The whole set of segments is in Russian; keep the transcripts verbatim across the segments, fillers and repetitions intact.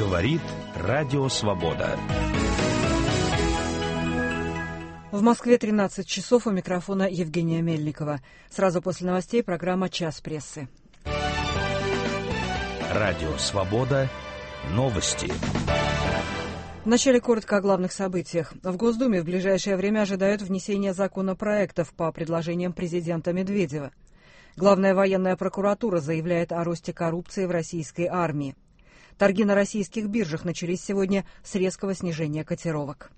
Говорит Радио Свобода. В Москве тринадцать часов, у микрофона Евгения Мельникова. Сразу после новостей программа «Час прессы». Радио Свобода. Новости. Вначале коротко о главных событиях. В Госдуме в ближайшее время ожидают внесения законопроектов по предложениям президента Медведева. Главная военная прокуратура заявляет о росте коррупции в российской армии. Торги на российских биржах начались сегодня с резкого снижения котировок.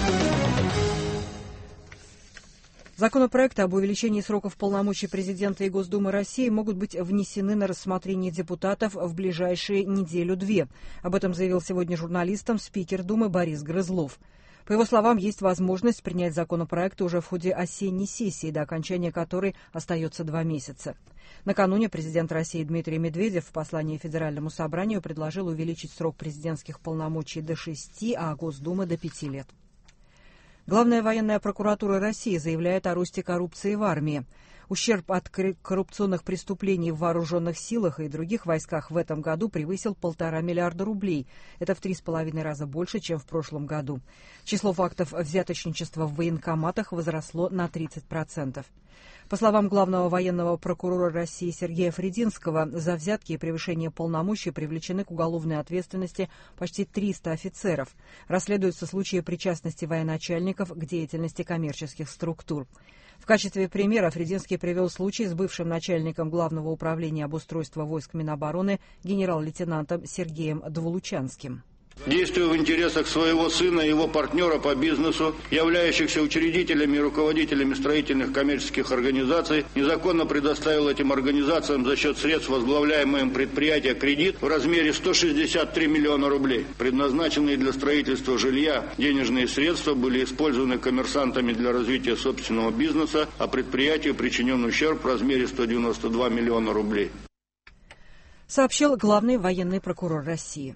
Законопроекты об увеличении сроков полномочий президента и Госдумы России могут быть внесены на рассмотрение депутатов в ближайшие неделю-две. Об этом заявил сегодня журналистам спикер Думы Борис Грызлов. По его словам, есть возможность принять законопроекты уже в ходе осенней сессии, до окончания которой остается два месяца. Накануне президент России Дмитрий Медведев в послании Федеральному собранию предложил увеличить срок президентских полномочий до шести, а Госдумы до пяти лет. Главная военная прокуратура России заявляет о росте коррупции в армии. Ущерб от коррупционных преступлений в вооруженных силах и других войсках в этом году превысил полтора миллиарда рублей. Это в три с половиной раза больше, чем в прошлом году. Число фактов взяточничества в военкоматах возросло на тридцать процентов. По словам главного военного прокурора России Сергея Фрединского, за взятки и превышение полномочий привлечены к уголовной ответственности почти триста офицеров. Расследуются случаи причастности военачальников к деятельности коммерческих структур. В качестве примера Фрединский привел случай с бывшим начальником Главного управления обустройства войск Минобороны генерал-лейтенантом Сергеем Двулучанским. Действуя в интересах своего сына и его партнера по бизнесу, являющихся учредителями и руководителями строительных коммерческих организаций, незаконно предоставил этим организациям за счет средств возглавляемого им предприятия кредит в размере сто шестьдесят три миллиона рублей. Предназначенные для строительства жилья денежные средства были использованы коммерсантами для развития собственного бизнеса, а предприятию причинен ущерб в размере сто девяносто два миллиона рублей. Сообщил главный военный прокурор России.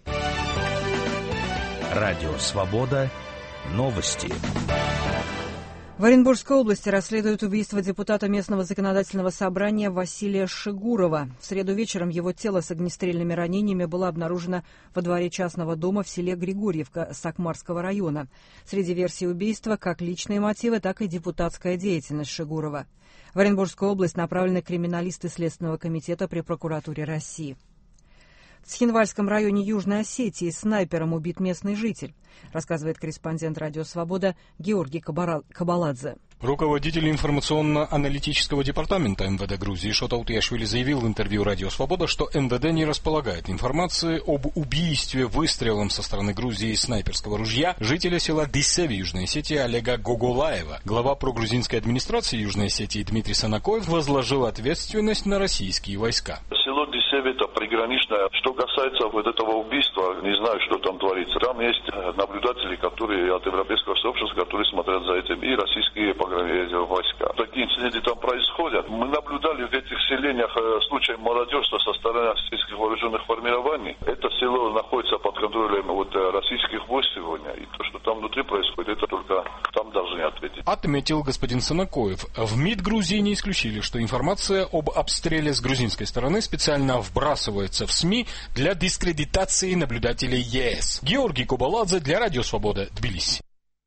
Радио Свобода. Новости. В Оренбургской области расследуют убийство депутата местного законодательного собрания Василия Шигурова. В среду вечером его тело с огнестрельными ранениями было обнаружено во дворе частного дома в селе Григорьевка Сакмарского района. Среди версий убийства как личные мотивы, так и депутатская деятельность Шигурова. В Оренбургскую область направлены криминалисты Следственного комитета при прокуратуре России. В Цхинвальском районе Южной Осетии снайпером убит местный житель, рассказывает корреспондент «Радио Свобода» Георгий Кабаладзе. Руководитель информационно-аналитического департамента эм вэ дэ Грузии Шотаут Яшвили заявил в интервью «Радио Свобода», что эм вэ дэ не располагает информацией об убийстве выстрелом со стороны Грузии снайперского ружья жителя села Дисеви Южной Осетии Олега Гоголаева. Глава прогрузинской администрации Южной Осетии Дмитрий Санакоев возложил ответственность на российские войска. Село Дисеви — это приграничное. Что касается вот этого убийства, не знаю, что там творится. Там есть наблюдатели, которые от европейского сообщества, которые смотрят за этим, и российские войска. Такие инциденты там происходят. Мы наблюдали в этих селениях случаи мародерства со стороны российских вооруженных формирований. Это село находится под контролем вот российских войск сегодня. И то, что там внутри происходит, это только там должны ответить. Отметил господин Санакоев. В МИД Грузии не исключили, что информация об обстреле с грузинской стороны специально вбрасывается в СМИ для дискредитации наблюдателей ЕС. Георгий Кабаладзе для Радио Свобода, Тбилиси.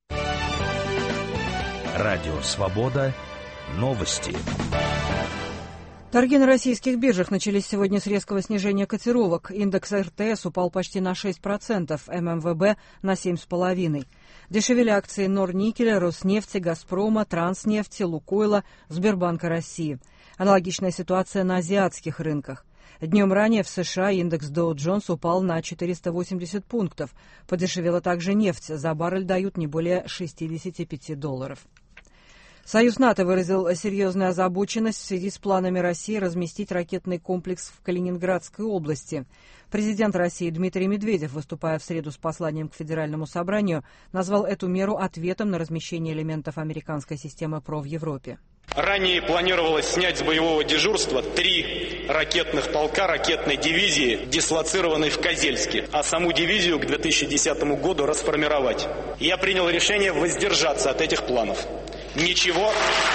Радио Свобода. Новости. Торги на российских биржах начались сегодня с резкого снижения котировок. Индекс эр тэ эс упал почти на шесть процентов, эм эм вэ бэ на семь целых пять десятых. Дешевели акции Норникеля, Роснефти, Газпрома, Транснефти, Лукойла, Сбербанка России. Аналогичная ситуация на азиатских рынках. Днем ранее в США индекс Dow Jones упал на четыреста восемьдесят пунктов. Подешевела также нефть. За баррель дают не более шестьдесят пять долларов. Союз НАТО выразил серьезную озабоченность в связи с планами России разместить ракетный комплекс в Калининградской области. Президент России Дмитрий Медведев, выступая в среду с посланием к Федеральному собранию, назвал эту меру ответом на размещение элементов американской системы ПРО в Европе. Ранее планировалось снять с боевого дежурства три ракетных полка ракетной дивизии, дислоцированной в Козельске, а саму дивизию к две тысячи десятому году расформировать. Я принял решение воздержаться от этих планов. Ничего,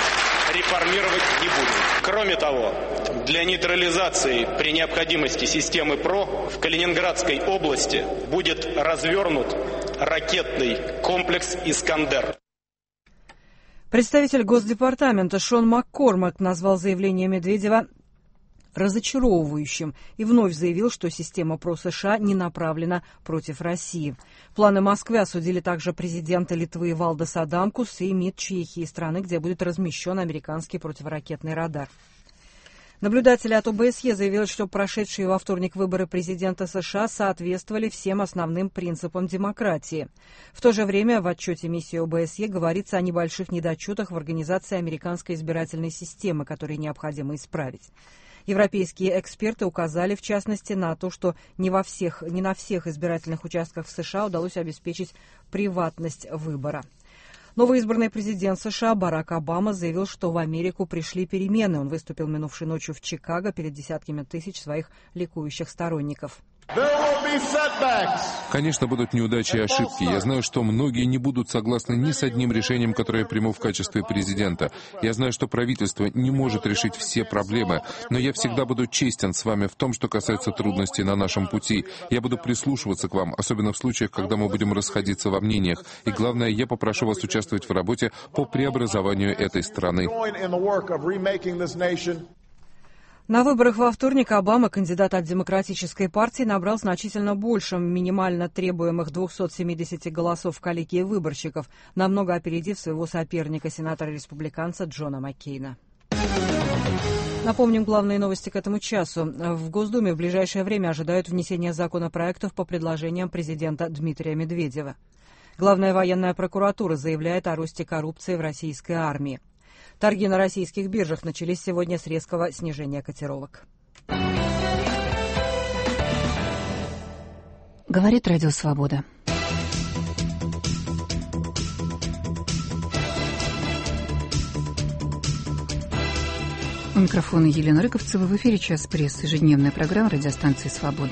реформировать не будем. Кроме того, для нейтрализации при необходимости системы ПРО в Калининградской области будет развернут ракетный комплекс «Искандер». Представитель Госдепартамента Шон Маккормак назвал заявление Медведева разочаровывающим и вновь заявил, что система ПРО США не направлена против России. Планы Москвы осудили также президенты Литвы Валдас Адамкус и МИД Чехии, страны, где будет размещен американский противоракетный радар. Наблюдатели от ОБСЕ заявили, что прошедшие во вторник выборы президента США соответствовали всем основным принципам демократии. В то же время в отчете миссии ОБСЕ говорится о небольших недочетах в организации американской избирательной системы, которые необходимо исправить. Европейские эксперты указали, в частности, на то, что не, во всех, не на всех избирательных участках в США удалось обеспечить приватность выбора. Новоизбранный президент США Барак Обама заявил, что в Америку пришли перемены. Он выступил минувшей ночью в Чикаго перед десятками тысяч своих ликующих сторонников. Конечно, будут неудачи и ошибки. Я знаю, что многие не будут согласны ни с одним решением, которое я приму в качестве президента. Я знаю, что правительство не может решить все проблемы, но я всегда буду честен с вами в том, что касается трудностей на нашем пути. Я буду прислушиваться к вам, особенно в случаях, когда мы будем расходиться во мнениях. И главное, я попрошу вас участвовать в работе по преобразованию этой страны. На выборах во вторник Обама, кандидат от Демократической партии, набрал значительно больше минимально требуемых двухсот семидесяти голосов коллегии выборщиков, намного опередив своего соперника, сенатора-республиканца Джона Маккейна. Напомним главные новости к этому часу. В Госдуме в ближайшее время ожидают внесения законопроектов по предложениям президента Дмитрия Медведева. Главная военная прокуратура заявляет о росте коррупции в российской армии. Торги на российских биржах начались сегодня с резкого снижения котировок. Говорит Радио Свобода. У микрофона Елена Рыковцева. В эфире «Час пресс», ежедневная программа радиостанции «Свобода».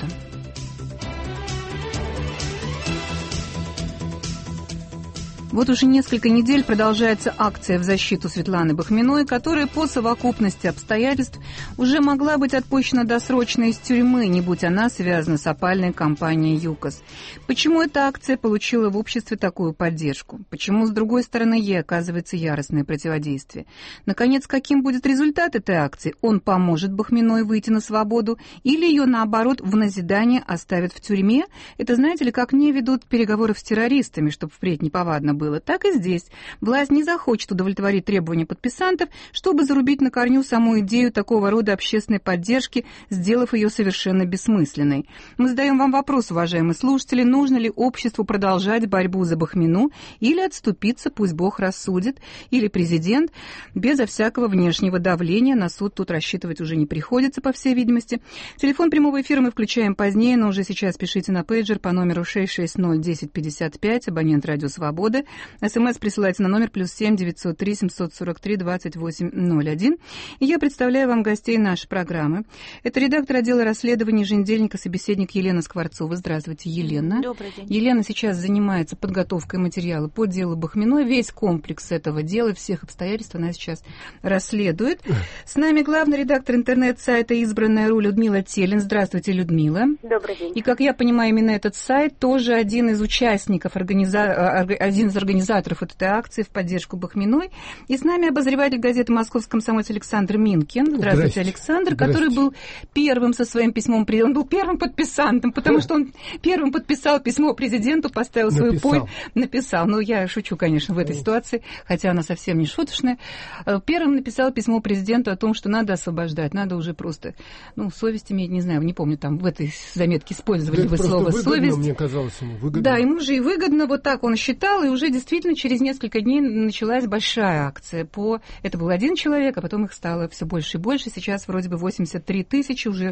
Вот уже несколько недель продолжается акция в защиту Светланы Бахминой, которая по совокупности обстоятельств уже могла быть отпущена досрочно из тюрьмы, не будь она связана с опальной кампанией ЮКОС. Почему эта акция получила в обществе такую поддержку? Почему, с другой стороны, ей оказывается яростное противодействие? Наконец, каким будет результат этой акции? Он поможет Бахминой выйти на свободу или ее, наоборот, в назидание оставят в тюрьме? Это, знаете ли, как не ведут переговоров с террористами, чтобы впредь неповадно было. Так и здесь. Власть не захочет удовлетворить требования подписантов, чтобы зарубить на корню саму идею такого рода общественной поддержки, сделав ее совершенно бессмысленной. Мы задаем вам вопрос, уважаемые слушатели, нужно ли обществу продолжать борьбу за Бахмину или отступиться, пусть Бог рассудит, или президент, безо всякого внешнего давления. На суд тут рассчитывать уже не приходится, по всей видимости. Телефон прямого эфира мы включаем позднее, но уже сейчас пишите на пейджер по номеру шесть шесть ноль десять пятьдесят пять, абонент Радио Свободы. СМС присылайте на номер плюс семь девятьсот три семьсот сорок три двадцать восемь ноль один. И я представляю вам гостей нашей программы. Это редактор отдела расследований еженедельника, собеседник Елена Скворцова. Здравствуйте, Елена. Добрый день. Елена сейчас занимается подготовкой материала по делу Бахминой. Весь комплекс этого дела, всех обстоятельств она сейчас расследует. С нами главный редактор интернет-сайта «Избранная ру» Людмила Телин. Здравствуйте, Людмила. Добрый день. И, как я понимаю, именно этот сайт тоже один из участников, организа... один из организаторов этой акции в поддержку Бахминой. И с нами обозреватель газеты «Московский комсомолец» Александр Минкин. Здравствуйте, Здравствуйте. Александр, Здравствуйте. Который был первым со своим письмом, он был первым подписантом, потому что он первым подписал письмо президенту, поставил написал. свою подпись, написал. Ну, я шучу, конечно, в этой ну. ситуации, хотя она совсем не шуточная. Первым написал письмо президенту о том, что надо освобождать, надо уже просто, ну, совесть иметь, не знаю, не помню, там в этой заметке использовали да вы слово выгодно, «совесть». Мне казалось, ему выгодно. Да, ему же и выгодно, вот так он считал, и уже действительно через несколько дней началась большая акция. По... Это был один человек, а потом их стало все больше и больше. Сейчас вроде бы восемьдесят три тысячи уже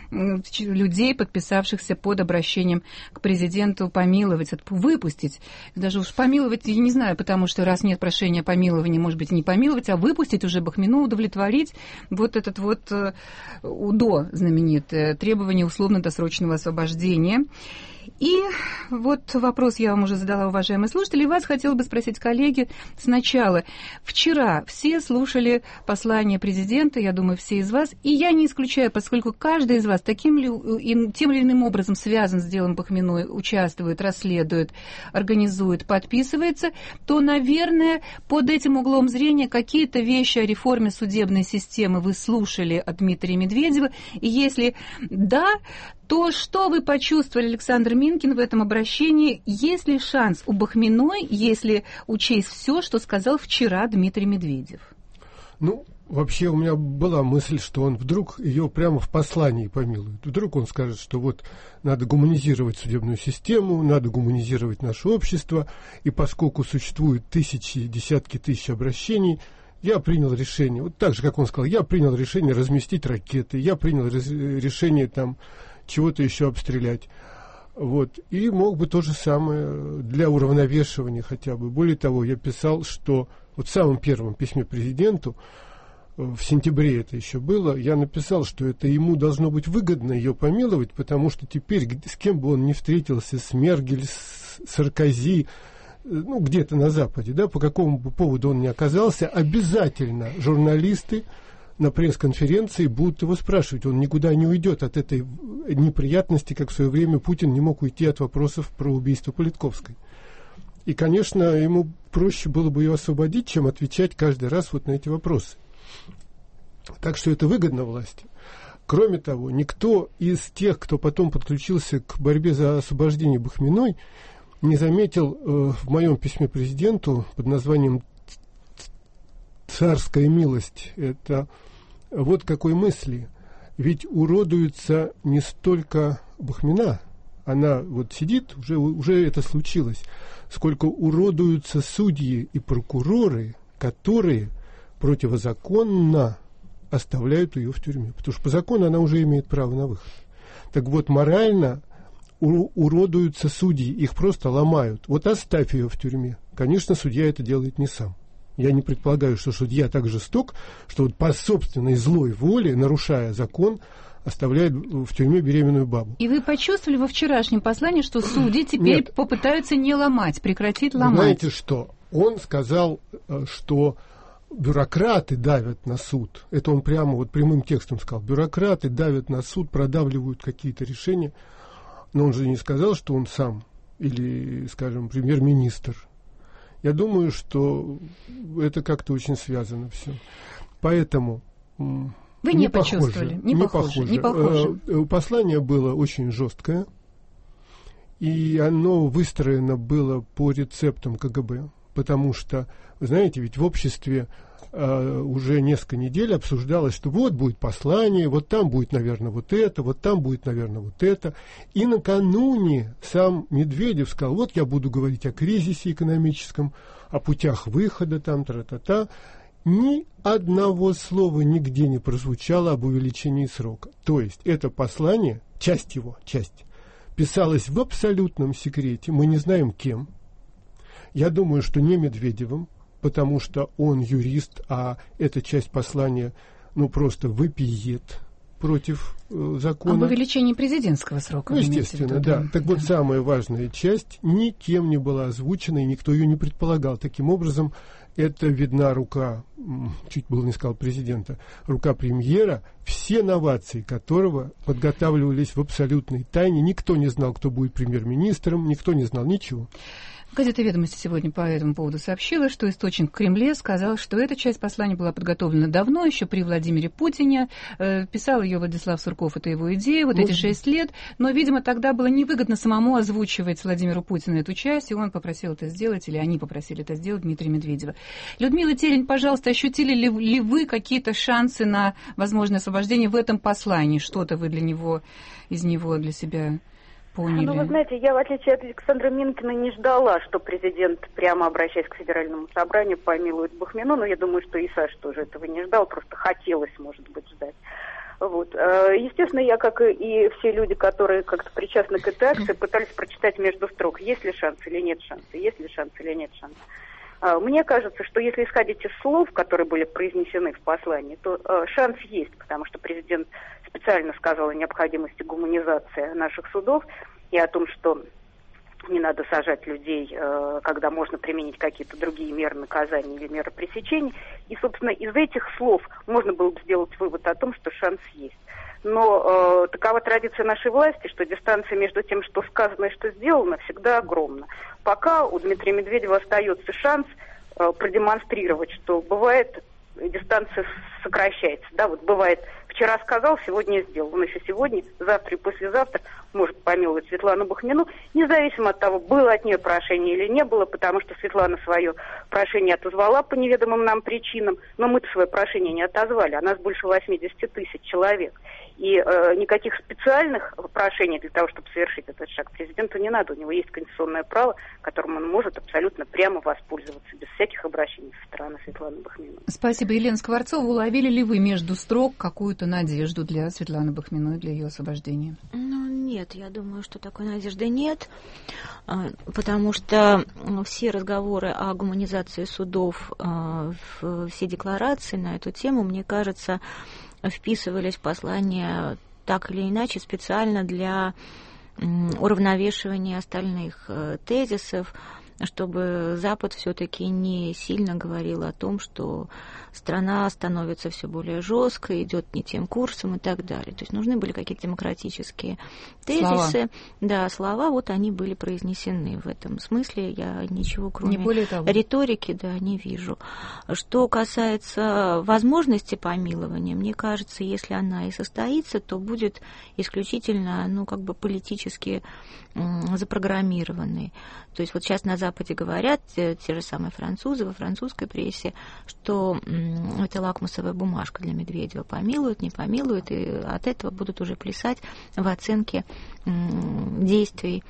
людей, подписавшихся под обращением к президенту помиловать, выпустить. Даже уж помиловать, я не знаю, потому что раз нет прошения о помиловании, может быть, не помиловать, а выпустить уже Бахмину, удовлетворить вот этот вот УДО знаменитое, требование условно-досрочного освобождения. И вот вопрос я вам уже задала, уважаемые слушатели. Вас хотела бы спросить, коллеги, сначала. Вчера все слушали послание президента, я думаю, все из вас, и я не исключаю, поскольку каждый из вас таким ли, тем или иным образом связан с делом Бахминой, участвует, расследует, организует, подписывается, то, наверное, под этим углом зрения какие-то вещи о реформе судебной системы вы слушали от Дмитрия Медведева. И если да, то что вы почувствовали, Александр Минкин, в этом обращении? Есть ли шанс у Бахминой, если учесть все, что сказал вчера Дмитрий Медведев? Ну, вообще у меня была мысль, что он вдруг ее прямо в послании помилует. Вдруг он скажет, что вот надо гуманизировать судебную систему, надо гуманизировать наше общество, и поскольку существуют тысячи, десятки тысяч обращений, я принял решение, вот так же, как он сказал, я принял решение разместить ракеты, я принял решение там чего-то еще обстрелять. Вот. И мог бы то же самое для уравновешивания хотя бы. Более того, я писал, что вот в самом первом письме президенту, в сентябре это еще было, я написал, что это ему должно быть выгодно ее помиловать, потому что теперь с кем бы он ни встретился, с Мергель, с Саркози, ну, где-то на Западе, да, по какому бы поводу он ни оказался, обязательно журналисты на пресс-конференции будут его спрашивать. Он никуда не уйдет от этой неприятности, как в свое время Путин не мог уйти от вопросов про убийство Политковской. И, конечно, ему проще было бы ее освободить, чем отвечать каждый раз вот на эти вопросы. Так что это выгодно власти. Кроме того, никто из тех, кто потом подключился к борьбе за освобождение Бахминой, не заметил э, в моем письме президенту под названием «Царская милость». Это вот какой мысли. Ведь уродуется не столько Бахмина, она вот сидит, уже, уже это случилось, сколько уродуются судьи и прокуроры, которые противозаконно оставляют ее в тюрьме. Потому что по закону она уже имеет право на выход. Так вот, морально уродуются судьи, их просто ломают. Вот оставь ее в тюрьме. Конечно, судья это делает не сам. Я не предполагаю, что судья так жесток, что вот по собственной злой воле, нарушая закон, оставляет в тюрьме беременную бабу. И вы почувствовали во вчерашнем послании, что судьи теперь Нет. попытаются не ломать, прекратить ломать? Знаете что? Он сказал, что бюрократы давят на суд. Это он прямо вот прямым текстом сказал. Бюрократы давят на суд, продавливают какие-то решения. Но он же не сказал, что он сам или, скажем, премьер-министр. Я думаю, что это как-то очень связано все. Поэтому вы не, не почувствовали, похоже, не, не похоже, похоже. Не похоже. Э, послание было очень жесткое, и оно выстроено было по рецептам КГБ, потому что, вы знаете, ведь в обществе Uh, уже несколько недель обсуждалось, что вот будет послание, вот там будет, наверное, вот это, вот там будет, наверное, вот это. И накануне сам Медведев сказал, вот я буду говорить о кризисе экономическом, о путях выхода, там, тра-та-та. Ни одного слова нигде не прозвучало об увеличении срока. То есть это послание, часть его, часть, писалось в абсолютном секрете, мы не знаем кем. Я думаю, что не Медведевым, потому что он юрист, а эта часть послания, ну, просто вопиет против э, закона. Об увеличении президентского срока. Ну, естественно, да. Так вот, самая важная часть никем не была озвучена, и никто ее не предполагал. Таким образом, это видна рука, чуть было не сказал президента, рука премьера, все новации которого подготавливались в абсолютной тайне. Никто не знал, кто будет премьер-министром, никто не знал ничего. Газета «Ведомости» сегодня по этому поводу сообщила, что источник в Кремле сказал, что эта часть послания была подготовлена давно, еще при Владимире Путине. Э, писал ее Владислав Сурков, это его идея, вот эти шесть лет. Но, видимо, тогда было невыгодно самому озвучивать Владимиру Путину эту часть, и он попросил это сделать, или они попросили это сделать Дмитрия Медведева. Людмила Терень, пожалуйста, ощутили ли, ли вы какие-то шансы на возможное освобождение в этом послании? Что-то вы для него, из него для себя... Поняли. Ну, вы знаете, я, в отличие от Александра Минкина, не ждала, что президент, прямо обращаясь к Федеральному собранию, помилует Бахмину, но я думаю, что и Саша тоже этого не ждал, просто хотелось, может быть, ждать. Вот. Естественно, я, как и все люди, которые как-то причастны к этой акции, пытались прочитать между строк, есть ли шанс или нет шанса, есть ли шанс или нет шанса. Мне кажется, что если исходить из слов, которые были произнесены в послании, то шанс есть, потому что президент специально сказал о необходимости гуманизации наших судов. и о том, что не надо сажать людей, когда можно применить какие-то другие меры наказания или меры пресечения. И, собственно, из этих слов можно было бы сделать вывод о том, что шанс есть. Но э, такова традиция нашей власти, что дистанция между тем, что сказано и что сделано, всегда огромна. Пока у Дмитрия Медведева остается шанс э, продемонстрировать, что бывает дистанция сокращается. Да, вот бывает, вчера сказал, сегодня сделал. Он еще сегодня, завтра и послезавтра может помиловать Светлану Бахмину, независимо от того, было от нее прошение или не было, потому что Светлана свое прошение отозвала по неведомым нам причинам, но мы-то свое прошение не отозвали, а нас больше восемьдесят тысяч человек. И э, никаких специальных прошений для того, чтобы совершить этот шаг, президенту не надо. У него есть конституционное право, которым он может абсолютно прямо воспользоваться, без всяких обращений со стороны Светланы Бахминой. Спасибо. Елена Скворцова, уловили ли вы между строк какую-то надежду для Светланы Бахминой, для ее освобождения? Ну, нет, я думаю, что такой надежды нет, потому что все разговоры о гуманизации судов, все декларации на эту тему, мне кажется, вписывались в послание так или иначе специально для уравновешивания остальных тезисов, чтобы Запад все-таки не сильно говорил о том, что страна становится все более жесткой, идет не тем курсом и так далее. То есть нужны были какие-то демократические тезисы. Слова. Да, слова, вот они были произнесены. В этом смысле я ничего, кроме риторики, да, не вижу. Что касается возможности помилования, мне кажется, если она и состоится, то будет исключительно, ну, как бы политически запрограммированной. То есть вот сейчас на Западе говорят те, те же самые французы, во французской прессе, что м, это лакмусовая бумажка для Медведева. Помилуют, не помилуют, и от этого будут уже плясать в оценке м, действий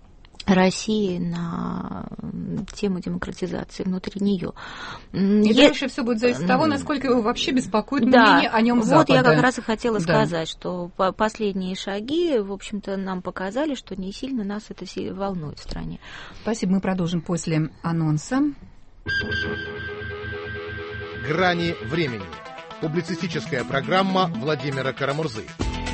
России на тему демократизации внутри нее. И я... дальше все будет зависеть от того, насколько его вообще беспокоит мнение да, о нем Запада. Вот я как раз и хотела да. сказать, что последние шаги, в общем-то, нам показали, что не сильно нас это волнует в стране. Спасибо. Мы продолжим после анонса. «Грани времени». Публицистическая программа Владимира Карамурзы.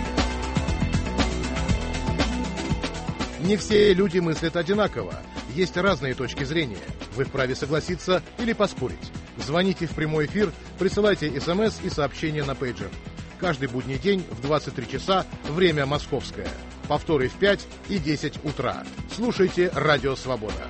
Не все люди мыслят одинаково. Есть разные точки зрения. Вы вправе согласиться или поспорить. Звоните в прямой эфир, присылайте смс и сообщения на пейджер. Каждый будний день в двадцать три часа, время московское. Повторы в пять и десять утра. Слушайте «Радио Свобода».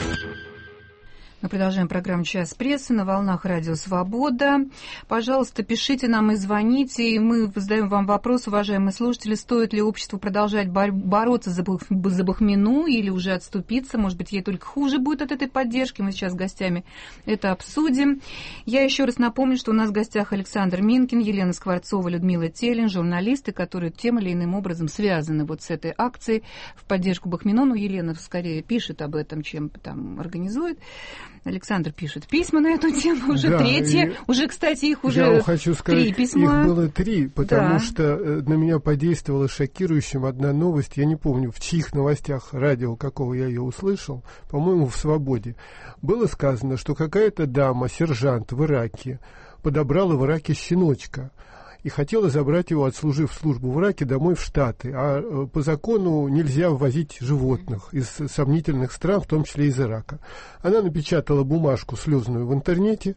Мы продолжаем программу «Час прессы» на волнах «Радио Свобода». Пожалуйста, пишите нам и звоните. И мы задаем вам вопрос, уважаемые слушатели, стоит ли обществу продолжать бор- бороться за, Бах- за Бахмину или уже отступиться. Может быть, ей только хуже будет от этой поддержки. Мы сейчас с гостями это обсудим. Я еще раз напомню, что у нас в гостях Александр Минкин, Елена Скворцова, Людмила Телин, журналисты, которые тем или иным образом связаны вот с этой акцией в поддержку Бахмину. Ну, Елена скорее пишет об этом, чем там организует. Александр пишет письма на эту тему, уже да, третье. Уже, кстати, их уже я вам хочу сказать, три письма. Их было три, потому да. что на меня подействовала шокирующим одна новость. Я не помню, в чьих новостях радио, какого я ее услышал, по-моему, в «Свободе». Было сказано, что какая-то дама, сержант в Ираке, подобрала в Ираке щеночка и хотела забрать его, отслужив службу в Ираке, домой в Штаты. А по закону нельзя ввозить животных из сомнительных стран, в том числе из Ирака. Она напечатала бумажку слезную в интернете,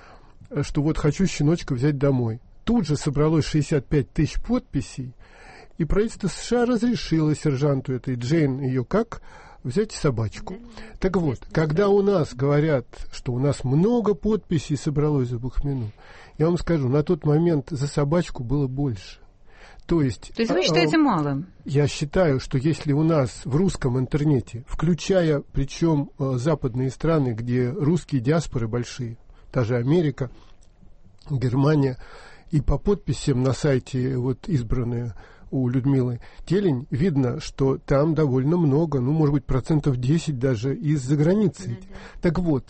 что вот хочу щеночка взять домой. Тут же собралось шестьдесят пять тысяч подписей, и правительство США разрешило сержанту этой, Джейн, ее как, взять собачку. Так вот, когда у нас говорят, что у нас много подписей собралось за Бахмину, я вам скажу, на тот момент за собачку было больше. То есть, То есть вы считаете а, мало? Я считаю, что если у нас в русском интернете, включая, причем западные страны, где русские диаспоры большие, та же Америка, Германия, и по подписям на сайте вот избранные у Людмилы Телень, видно, что там довольно много, ну, может быть, процентов десять даже из-за границы. Mm-hmm. Так вот,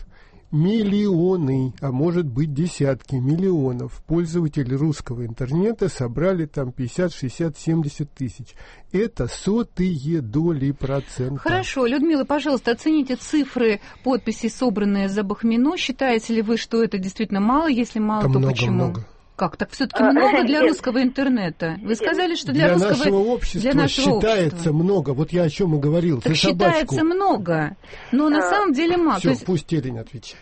миллионы, а может быть десятки миллионов пользователей русского интернета собрали там пятьдесят, шестьдесят, семьдесят тысяч. Это сотые доли процента. Хорошо, Людмила, пожалуйста, оцените цифры подписей, собранные за Бахмину. Считаете ли вы, что это действительно мало? Если мало, там то много, почему? Много. Как? Так все-таки много для русского интернета. Вы сказали, что для, для русского... Нашего общества для нашего считается общества. много. Вот я о чем и говорил. Так считается много, но на самом деле мало. Все, есть... пусть Терень отвечает.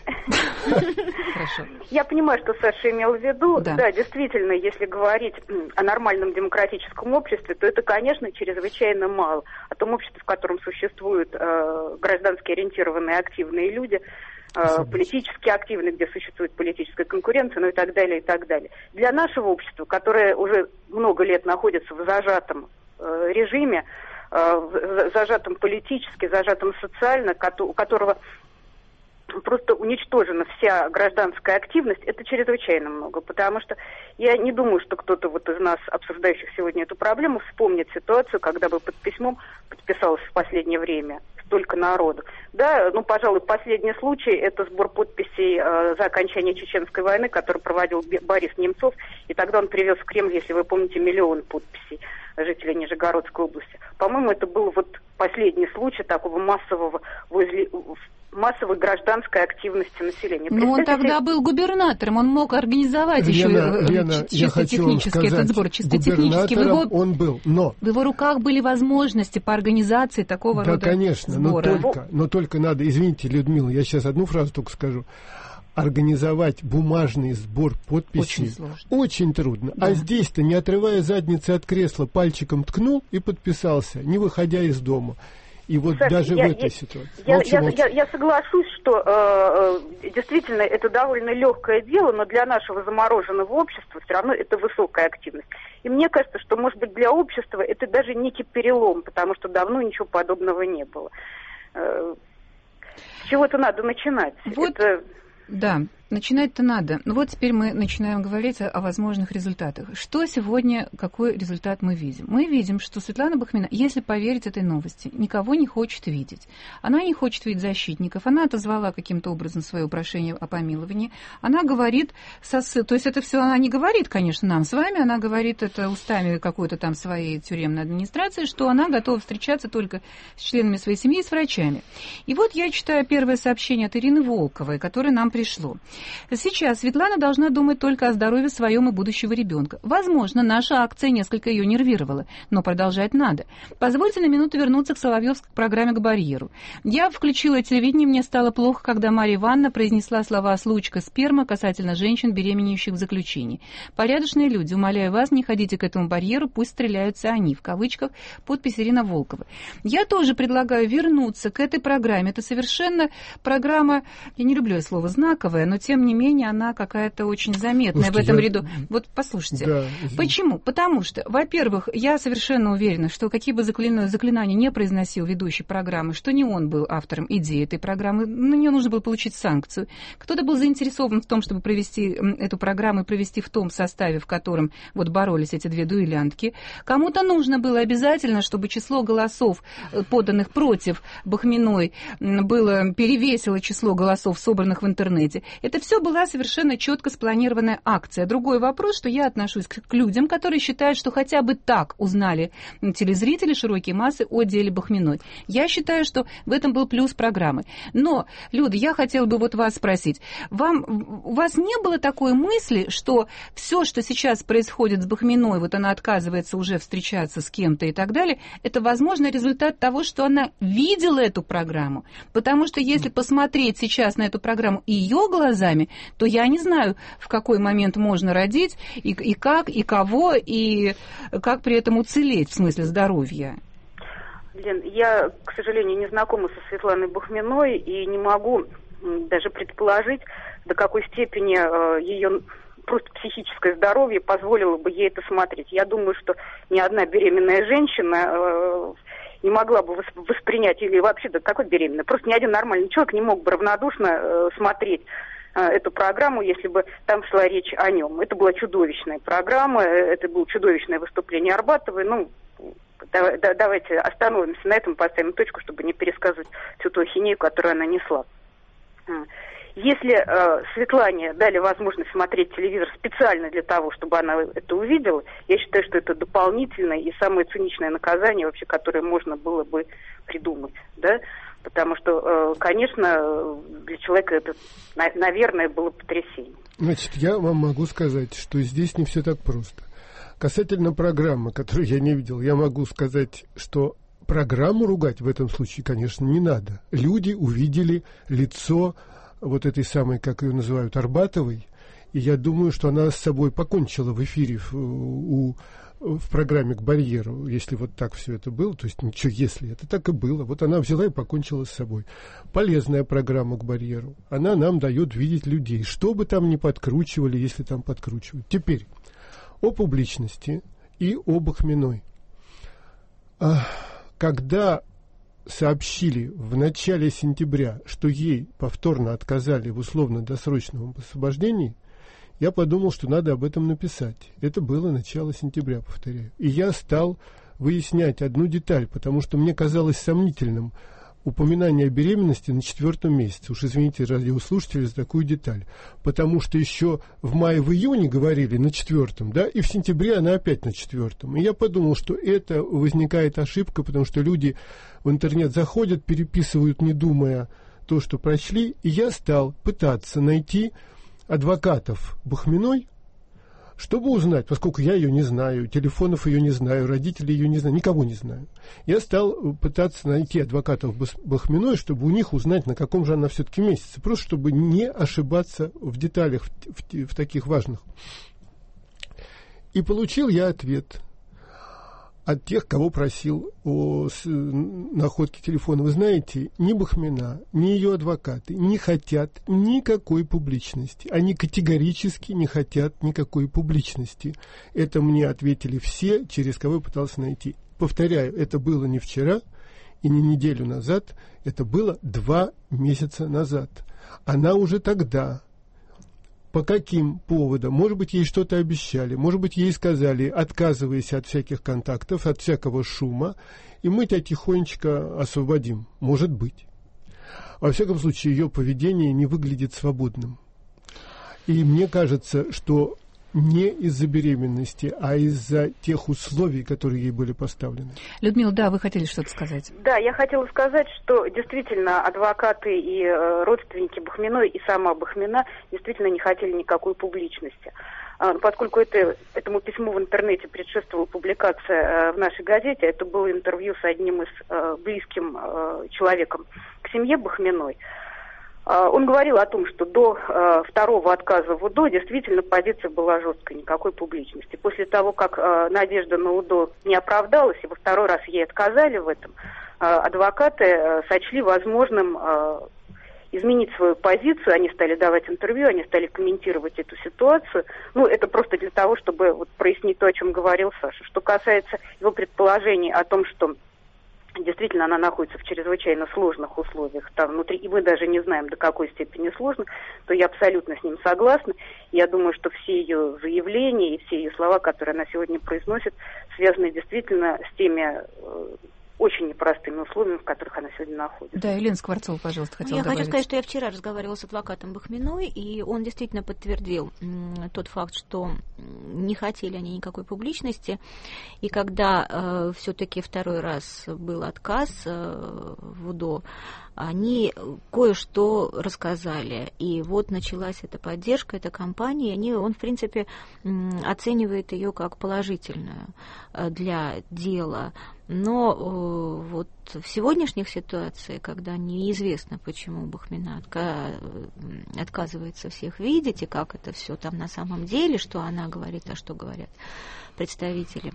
Хорошо. Я понимаю, что Саша имел в виду. Да. да, действительно, если говорить о нормальном демократическом обществе, то это, конечно, чрезвычайно мало. О том обществе, в котором существуют э, граждански ориентированные активные люди, э, политически активные, где существует политическая конкуренция, ну и так далее, и так далее. Для нашего общества, которое уже много лет находится в зажатом э, режиме, э, зажатом политически, зажатом социально, у которого просто уничтожена вся гражданская активность, это чрезвычайно много, потому что я не думаю, что кто-то вот из нас, обсуждающих сегодня эту проблему, вспомнит ситуацию, когда бы под письмом подписалось в последнее время столько народу. Да, ну, пожалуй, последний случай – это сбор подписей э, за окончание Чеченской войны, который проводил Борис Немцов, и тогда он привез в Кремль, если вы помните, миллион подписей жителей Нижегородской области. По-моему, это был вот последний случай такого массового возле... массовой гражданской активности населения. Но он тогда был губернатором, он мог организовать Лена, еще Лена, чисто технически сказать, этот сбор, чисто технически. В его, он был, но... в его руках были возможности по организации такого да, рода конечно, сбора. Но только, но только надо, извините, Людмила, я сейчас одну фразу только скажу. Организовать бумажный сбор подписей очень, очень трудно. Да. А здесь-то, не отрывая задницы от кресла, пальчиком ткнул и подписался, не выходя из дома. И вот Саш, даже я, в этой я, ситуации. Я, молчи, я, молчи. Я, я соглашусь, что э, действительно это довольно легкое дело, но для нашего замороженного общества все равно это высокая активность. И мне кажется, что, может быть, для общества это даже некий перелом, потому что давно ничего подобного не было. Э, с чего-то надо начинать. Вот. Это... Да, начинать-то надо. Ну вот теперь мы начинаем говорить о, о возможных результатах. Что сегодня, какой результат мы видим? Мы видим, что Светлана Бахмина, если поверить этой новости, никого не хочет видеть. Она не хочет видеть защитников. Она отозвала каким-то образом свое прошение о помиловании. Она говорит, со, то есть это все она не говорит, конечно, нам с вами, она говорит это устами какой-то там своей тюремной администрации, что она готова встречаться только с членами своей семьи и с врачами. И вот я читаю первое сообщение от Ирины Волковой, которое нам пришло. Сейчас Светлана должна думать только о здоровье своем и будущего ребенка. Возможно, наша акция несколько ее нервировала, но продолжать надо. Позвольте на минуту вернуться к Соловьевской программе «К барьеру». Я включила телевидение, мне стало плохо, когда Марья Ивановна произнесла слова «случка сперма» касательно женщин, беременеющих в заключении. Порядочные люди, умоляю вас, не ходите к этому барьеру, пусть стреляются они, в кавычках, подпись Ирина Волкова. Я тоже предлагаю вернуться к этой программе. Это совершенно программа, я не люблю слово «знаковая», но тем не менее она какая-то очень заметная. Слушайте, в этом я... ряду. Вот послушайте. Да, почему? Потому что, во-первых, я совершенно уверена, что какие бы заклина... заклинания не произносил ведущий программы, что не он был автором идеи этой программы, на нее нужно было получить санкцию. Кто-то был заинтересован в том, чтобы провести эту программу и провести в том составе, в котором вот боролись эти две дуэлянтки. Кому-то нужно было обязательно, чтобы число голосов, поданных против Бахминой, было перевесило число голосов, собранных в интернете. Это все была совершенно четко спланированная акция. Другой вопрос, что я отношусь к, к людям, которые считают, что хотя бы так узнали телезрители, широкие массы о деле Бахминой. Я считаю, что в этом был плюс программы. Но, Люда, я хотела бы вот вас спросить. Вам, у вас не было такой мысли, что все, что сейчас происходит с Бахминой, вот она отказывается уже встречаться с кем-то и так далее, это, возможно, результат того, что она видела эту программу? Потому что если посмотреть сейчас на эту программу и ее глазами, то я не знаю, в какой момент можно родить, и, и как, и кого, и как при этом уцелеть в смысле здоровья. Лен, я, к сожалению, не знакома со Светланой Бахминой и не могу даже предположить, до какой степени э, ее просто психическое здоровье позволило бы ей это смотреть. Я думаю, что ни одна беременная женщина э, не могла бы воспринять, или вообще, да какой беременная, просто ни один нормальный человек не мог бы равнодушно э, смотреть э, эту программу, если бы там шла речь о нем. Это была чудовищная программа, это было чудовищное выступление Арбатовой. Ну, да, да, давайте остановимся на этом, поставим точку, чтобы не пересказывать всю ту ахинею, которую она несла. Если э, Светлане дали возможность смотреть телевизор специально для того, чтобы она это увидела, я считаю, что это дополнительное и самое циничное наказание, вообще, которое можно было бы придумать, да? Потому что, конечно, для человека это, наверное, было потрясение. Значит, я вам могу сказать, что здесь не все так просто. Касательно программы, которую я не видел, я могу сказать, что программу ругать в этом случае, конечно, не надо. Люди увидели лицо вот этой самой, как ее называют, Арбатовой, и я думаю, что она с собой покончила в эфире в, у, в программе «К барьеру», если вот так все это было, то есть ничего, если это так и было, вот она взяла и покончила с собой. Полезная программа «К барьеру», она нам дает видеть людей, что бы там ни подкручивали, если там подкручивают. Теперь о публичности и об Бахминой. Когда сообщили в начале сентября, что ей повторно отказали в условно-досрочном освобождении, я подумал, что надо об этом написать. Это было начало сентября, повторяю. И я стал выяснять одну деталь, потому что мне казалось сомнительным упоминание о беременности на четвертом месяце. Уж извините, радиослушатели, за такую деталь. Потому что еще в мае, в июне говорили на четвертом, да, и в сентябре она опять на четвертом. И я подумал, что это возникает ошибка, потому что люди в интернет заходят, переписывают, не думая то, что прочли. И я стал пытаться найти адвокатов Бахминой, чтобы узнать, поскольку я ее не знаю, телефонов ее не знаю, родителей ее не знаю, никого не знаю. Я стал пытаться найти адвокатов Бахминой, чтобы у них узнать, на каком же она все-таки месяце, просто чтобы не ошибаться в деталях, в, в, в таких важных. И получил я ответ от тех, кого просил о с, находке телефона. Вы знаете, ни Бахмина, ни ее адвокаты не хотят никакой публичности. Они категорически не хотят никакой публичности. Это мне ответили все, через кого я пытался найти. Повторяю, это было не вчера и не неделю назад, это было два месяца назад. Она уже тогда... По каким поводам? Может быть, ей что-то обещали, может быть, ей сказали, отказывайся от всяких контактов, от всякого шума, и мы тебя тихонечко освободим. Может быть. Во всяком случае, ее поведение не выглядит свободным. И мне кажется, что не из-за беременности, а из-за тех условий, которые ей были поставлены. Людмила, да, вы хотели что-то сказать? Да, я хотела сказать, что действительно адвокаты и э, родственники Бахминой и сама Бахмина действительно не хотели никакой публичности. А, поскольку это, этому письму в интернете предшествовала публикация э, в нашей газете, это было интервью с одним из э, близким э, человеком к семье Бахминой. Он говорил о том, что до э, второго отказа в УДО действительно позиция была жесткой, никакой публичности. После того, как э, надежда на УДО не оправдалась, и во второй раз ей отказали в этом, э, адвокаты э, сочли возможным э, изменить свою позицию, они стали давать интервью, они стали комментировать эту ситуацию. Ну, это просто для того, чтобы вот, прояснить то, о чем говорил Саша. Что касается его предположений о том, что действительно, она находится в чрезвычайно сложных условиях там внутри, и мы даже не знаем, до какой степени сложно, то я абсолютно с ним согласна. Я думаю, что все ее заявления и все ее слова, которые она сегодня произносит, связаны действительно с теми э, очень непростыми условиями, в которых она сегодня находится. Да, Елена Скворцова, пожалуйста, хотела Я добавить. хочу сказать, что я вчера разговаривала с адвокатом Бахминой, и он действительно подтвердил м, тот факт, что не хотели они никакой публичности, и когда э, все-таки второй раз был отказ э, в УДО, они кое-что рассказали. И вот началась эта поддержка, эта кампания. Они, он, в принципе, оценивает ее как положительную для дела. Но э, вот в сегодняшних ситуациях, когда неизвестно, почему Бахмина отка... отказывается всех видеть, и как это все там на самом деле, что она говорит, а что говорят представители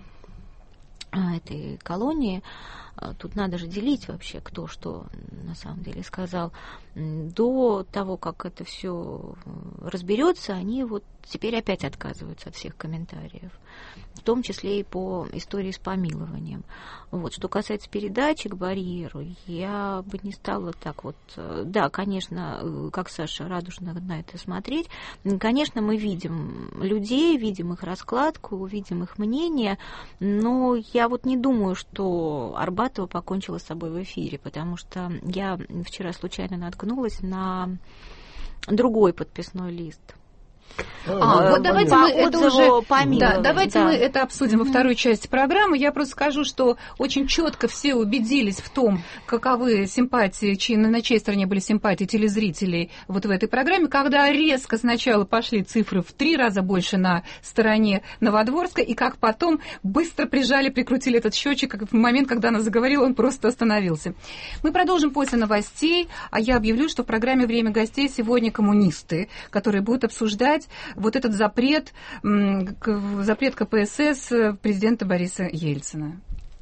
этой колонии, тут надо же делить вообще, кто что на самом деле сказал. До того, как это все разберется, они вот теперь опять отказываются от всех комментариев, в том числе и по истории с помилованием. Вот. Что касается передачи к барьеру, я бы не стала так вот... Да, конечно, как Саша, радужно на это смотреть. Конечно, мы видим людей, видим их раскладку, видим их мнение, но я вот не думаю, что Арбатова покончила с собой в эфире, потому что я вчера случайно наткнулась на другой подписной лист А, вот давайте по мы это уже, да, давайте да. мы это обсудим во второй части программы. Я просто скажу, что очень четко все убедились в том, каковы симпатии, чьи, на чьей стороне были симпатии телезрителей вот в этой программе, когда резко сначала пошли цифры в три раза больше на стороне Новодворска, и как потом быстро прижали, прикрутили этот счетчик, как в момент, когда она заговорила, он просто остановился. Мы продолжим после новостей, а я объявлю, что в программе «Время гостей» сегодня коммунисты, которые будут обсуждать вот этот запрет, запрет ка пэ эс эс президента Бориса Ельцина.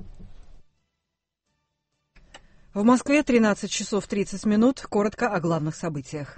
В Москве тринадцать часов тридцать минут. Коротко о главных событиях.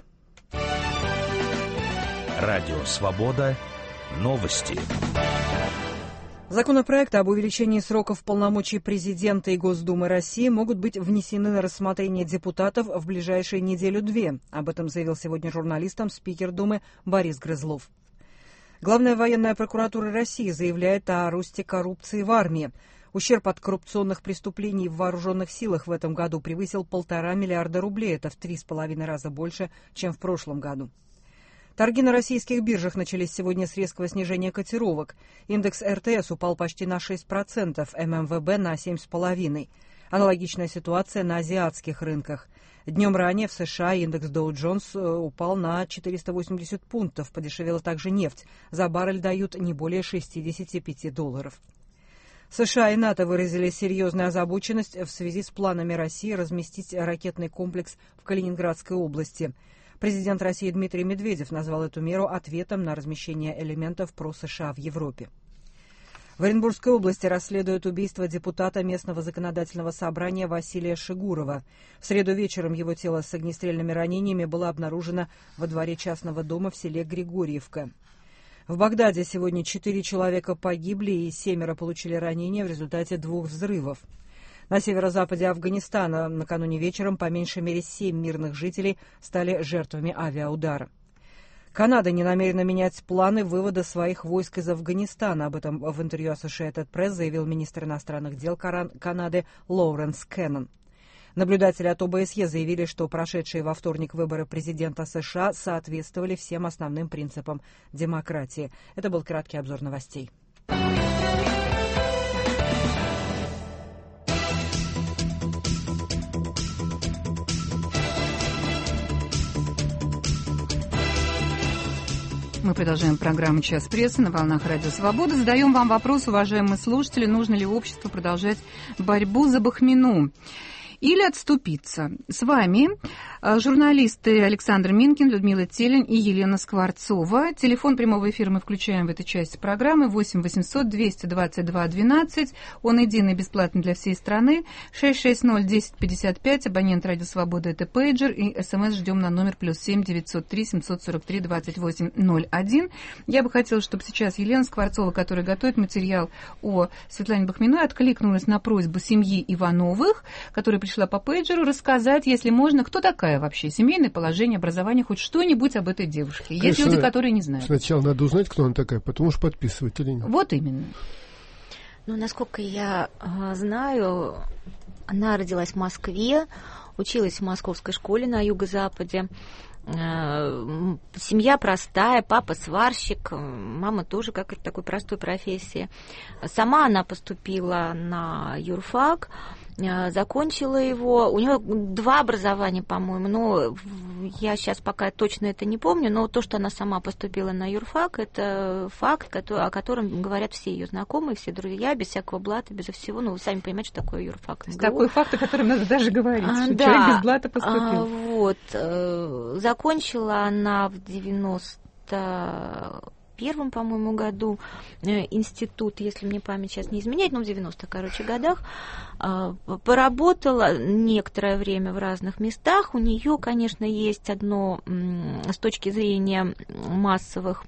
Радио «Свобода». Новости. Законопроекты об увеличении сроков полномочий президента и Госдумы России могут быть внесены на рассмотрение депутатов в ближайшие неделю-две. Об этом заявил сегодня журналистам спикер Думы Борис Грызлов. Главная военная прокуратура России заявляет о росте коррупции в армии. Ущерб от коррупционных преступлений в вооруженных силах в этом году превысил полтора миллиарда рублей. Это в три с половиной раза больше, чем в прошлом году. Торги на российских биржах начались сегодня с резкого снижения котировок. Индекс эр тэ эс упал почти на шесть процентов, эм эм вэ бэ на семь с половиной процентов. Аналогичная ситуация на азиатских рынках. Днем ранее в США индекс Dow Jones упал на четыреста восемьдесят пунктов. Подешевела также нефть. За баррель дают не более шестьдесят пять долларов. США и НАТО выразили серьезную озабоченность в связи с планами России разместить ракетный комплекс в Калининградской области. Президент России Дмитрий Медведев назвал эту меру ответом на размещение элементов про-США в Европе. В Оренбургской области расследуют убийство депутата местного законодательного собрания Василия Шигурова. В среду вечером его тело с огнестрельными ранениями было обнаружено во дворе частного дома в селе Григорьевка. В Багдаде сегодня четыре человека погибли и семеро получили ранения в результате двух взрывов. На северо-западе Афганистана накануне вечером по меньшей мере семь мирных жителей стали жертвами авиаудара. Канада не намерена менять планы вывода своих войск из Афганистана. Об этом в интервью Associated Press заявил министр иностранных дел Канады Лоуренс Кеннон. Наблюдатели от о бэ эс е заявили, что прошедшие во вторник выборы президента США соответствовали всем основным принципам демократии. Это был краткий обзор новостей. Мы продолжаем программу «Час прессы» на волнах Радио Свобода. Задаем вам вопрос, уважаемые слушатели, нужно ли обществу продолжать борьбу за Бахмину или отступиться. С вами журналисты Александр Минкин, Людмила Телень и Елена Скворцова. Телефон прямого эфира мы включаем в этой части программы восемь восемьсот двести двадцать два двенадцать. Он единый, бесплатный для всей страны. шесть шесть ноль десять пятьдесят пять. Абонент Радио Свобода — это пейджер. И СМС ждем на номер плюс семь девятьсот три семьсот сорок три двадцать восемь ноль один. Я бы хотела, чтобы сейчас Елена Скворцова, которая готовит материал о Светлане Бахминой, откликнулась на просьбу семьи Ивановых, которая пришла по пейджеру, рассказать, если можно, кто такая вообще, семейное положение, образование, хоть что-нибудь об этой девушке. Конечно, есть люди, которые не знают. Сначала надо узнать, кто она такая, потом уж подписывать или нет. Вот именно. Ну, насколько я э, знаю, она родилась в Москве, училась в московской школе на юго-западе. Э, семья простая, папа сварщик, мама тоже как-то такой простой профессии. Сама она поступила на юрфак, закончила его. У нее два образования, по-моему, но я сейчас пока точно это не помню, но то, что она сама поступила на юрфак, это факт, о котором говорят все ее знакомые, все друзья, без всякого блата, безо всего. Ну, вы сами понимаете, что такое юрфак. Такой факт, о котором надо даже говорить, а, что да, человек без блата поступил. А, вот. Закончила она в девяносто первом, по-моему, году институт, если мне память сейчас не изменяет, но в девяностых, короче, годах, поработала некоторое время в разных местах. У нее, конечно, есть одно с точки зрения массовых,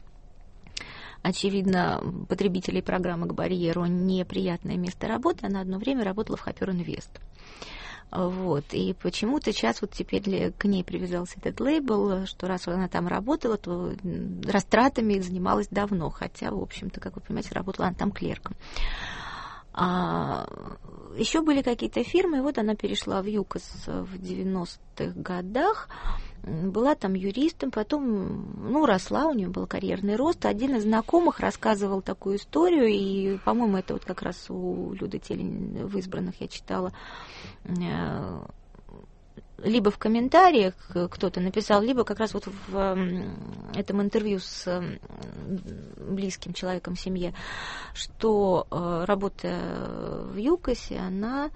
очевидно, потребителей программы «К барьеру» неприятное место работы. Она одно время работала в Хопер Инвест. Вот. И почему-то сейчас вот теперь к ней привязался этот лейбл, что раз она там работала, то растратами занималась давно, хотя, в общем-то, как вы понимаете, работала она там клерком. А, еще были какие-то фирмы, и вот она перешла в ЮКОС в девяностых годах, была там юристом, потом, ну, росла, у нее был карьерный рост. Один из знакомых рассказывал такую историю, и, по-моему, это вот как раз у Люды Телень в «Избранных» я читала, либо в комментариях кто-то написал, либо как раз вот в этом интервью с близким человеком в семье, что, работая в ЮКОСе, она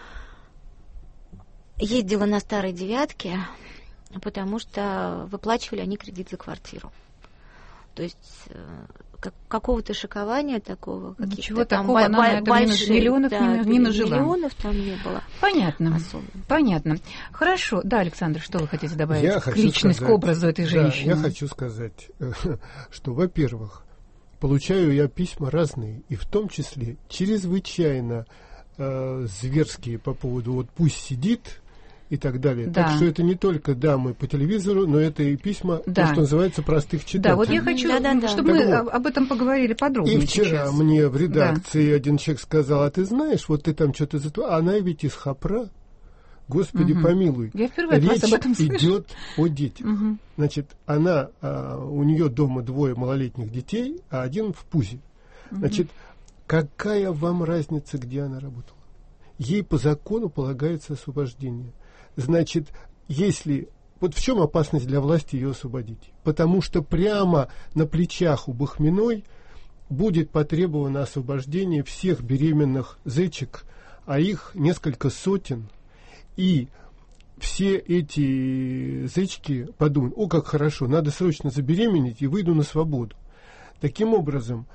ездила на старой «девятке», потому что выплачивали они кредит за квартиру. То есть как, какого-то шикования такого, ничего такого, там, она бо- больших, миллионов да, не, не нажила. Миллионов там не было. Понятно, особо. Понятно. Хорошо. Да, Александр, что вы хотите добавить я к личности, сказать, к образу этой женщины? Да, я хочу сказать, что, во-первых, получаю я письма разные, и в том числе чрезвычайно э, зверские по поводу «вот пусть сидит», и так далее. Да. Так что это не только дамы по телевизору, но это и письма, да. то, что называется, простых читателей. Да, вот я хочу, да, да, да. чтобы так мы вот. об этом поговорили подробнее. И вчера сейчас. мне в редакции да. один человек сказал: а ты знаешь, вот ты там что-то за то, она ведь из Хопра. Господи, угу. помилуй. Я впервые Речь об этом слышу. идет о детях. Угу. Значит, она, а, у нее дома двое малолетних детей, а один в ПУЗе. Угу. Значит, какая вам разница, где она работала? Ей по закону полагается освобождение. Значит, если... Вот в чем опасность для власти ее освободить? Потому что прямо на плечах у Бахминой будет потребовано освобождение всех беременных зечек, а их несколько сотен. И все эти зечки подумают: о, как хорошо, надо срочно забеременеть и выйду на свободу. Таким образом,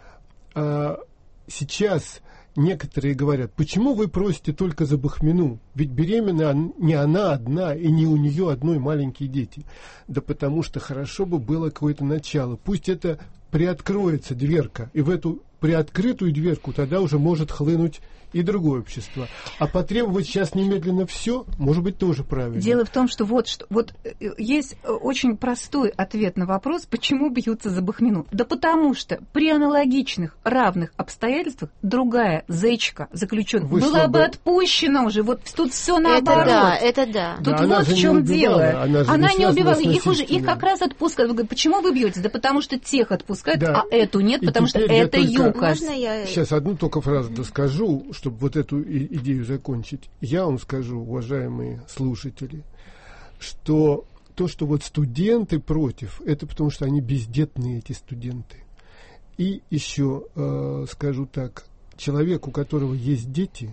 сейчас... Некоторые говорят: почему вы просите только за Бахмину? Ведь беременна не она одна, и не у нее одной маленькие дети. Да потому что хорошо бы было какое-то начало. Пусть это приоткроется дверка, и в эту приоткрытую дверку тогда уже может хлынуть и другое общество. А потребовать сейчас немедленно все, может быть, тоже правильно. Дело в том, что вот, что, вот есть очень простой ответ на вопрос, почему бьются за Бахмину. Да потому что при аналогичных равных обстоятельствах другая зечка заключенная была бы отпущена уже. Вот тут все наоборот. Это да, это да. Тут да, вот в чем дело. Она, она не убивала. Их уже их как раз отпускают. Почему вы бьетесь? Да потому что тех отпускают, да. а эту нет, и потому что это ЮКОС. Я... Сейчас одну только фразу доскажу, чтобы вот эту и- идею закончить. Я вам скажу, уважаемые слушатели, что то, что вот студенты против, это потому что они бездетные, эти студенты. И еще э, скажу так: человек, у которого есть дети,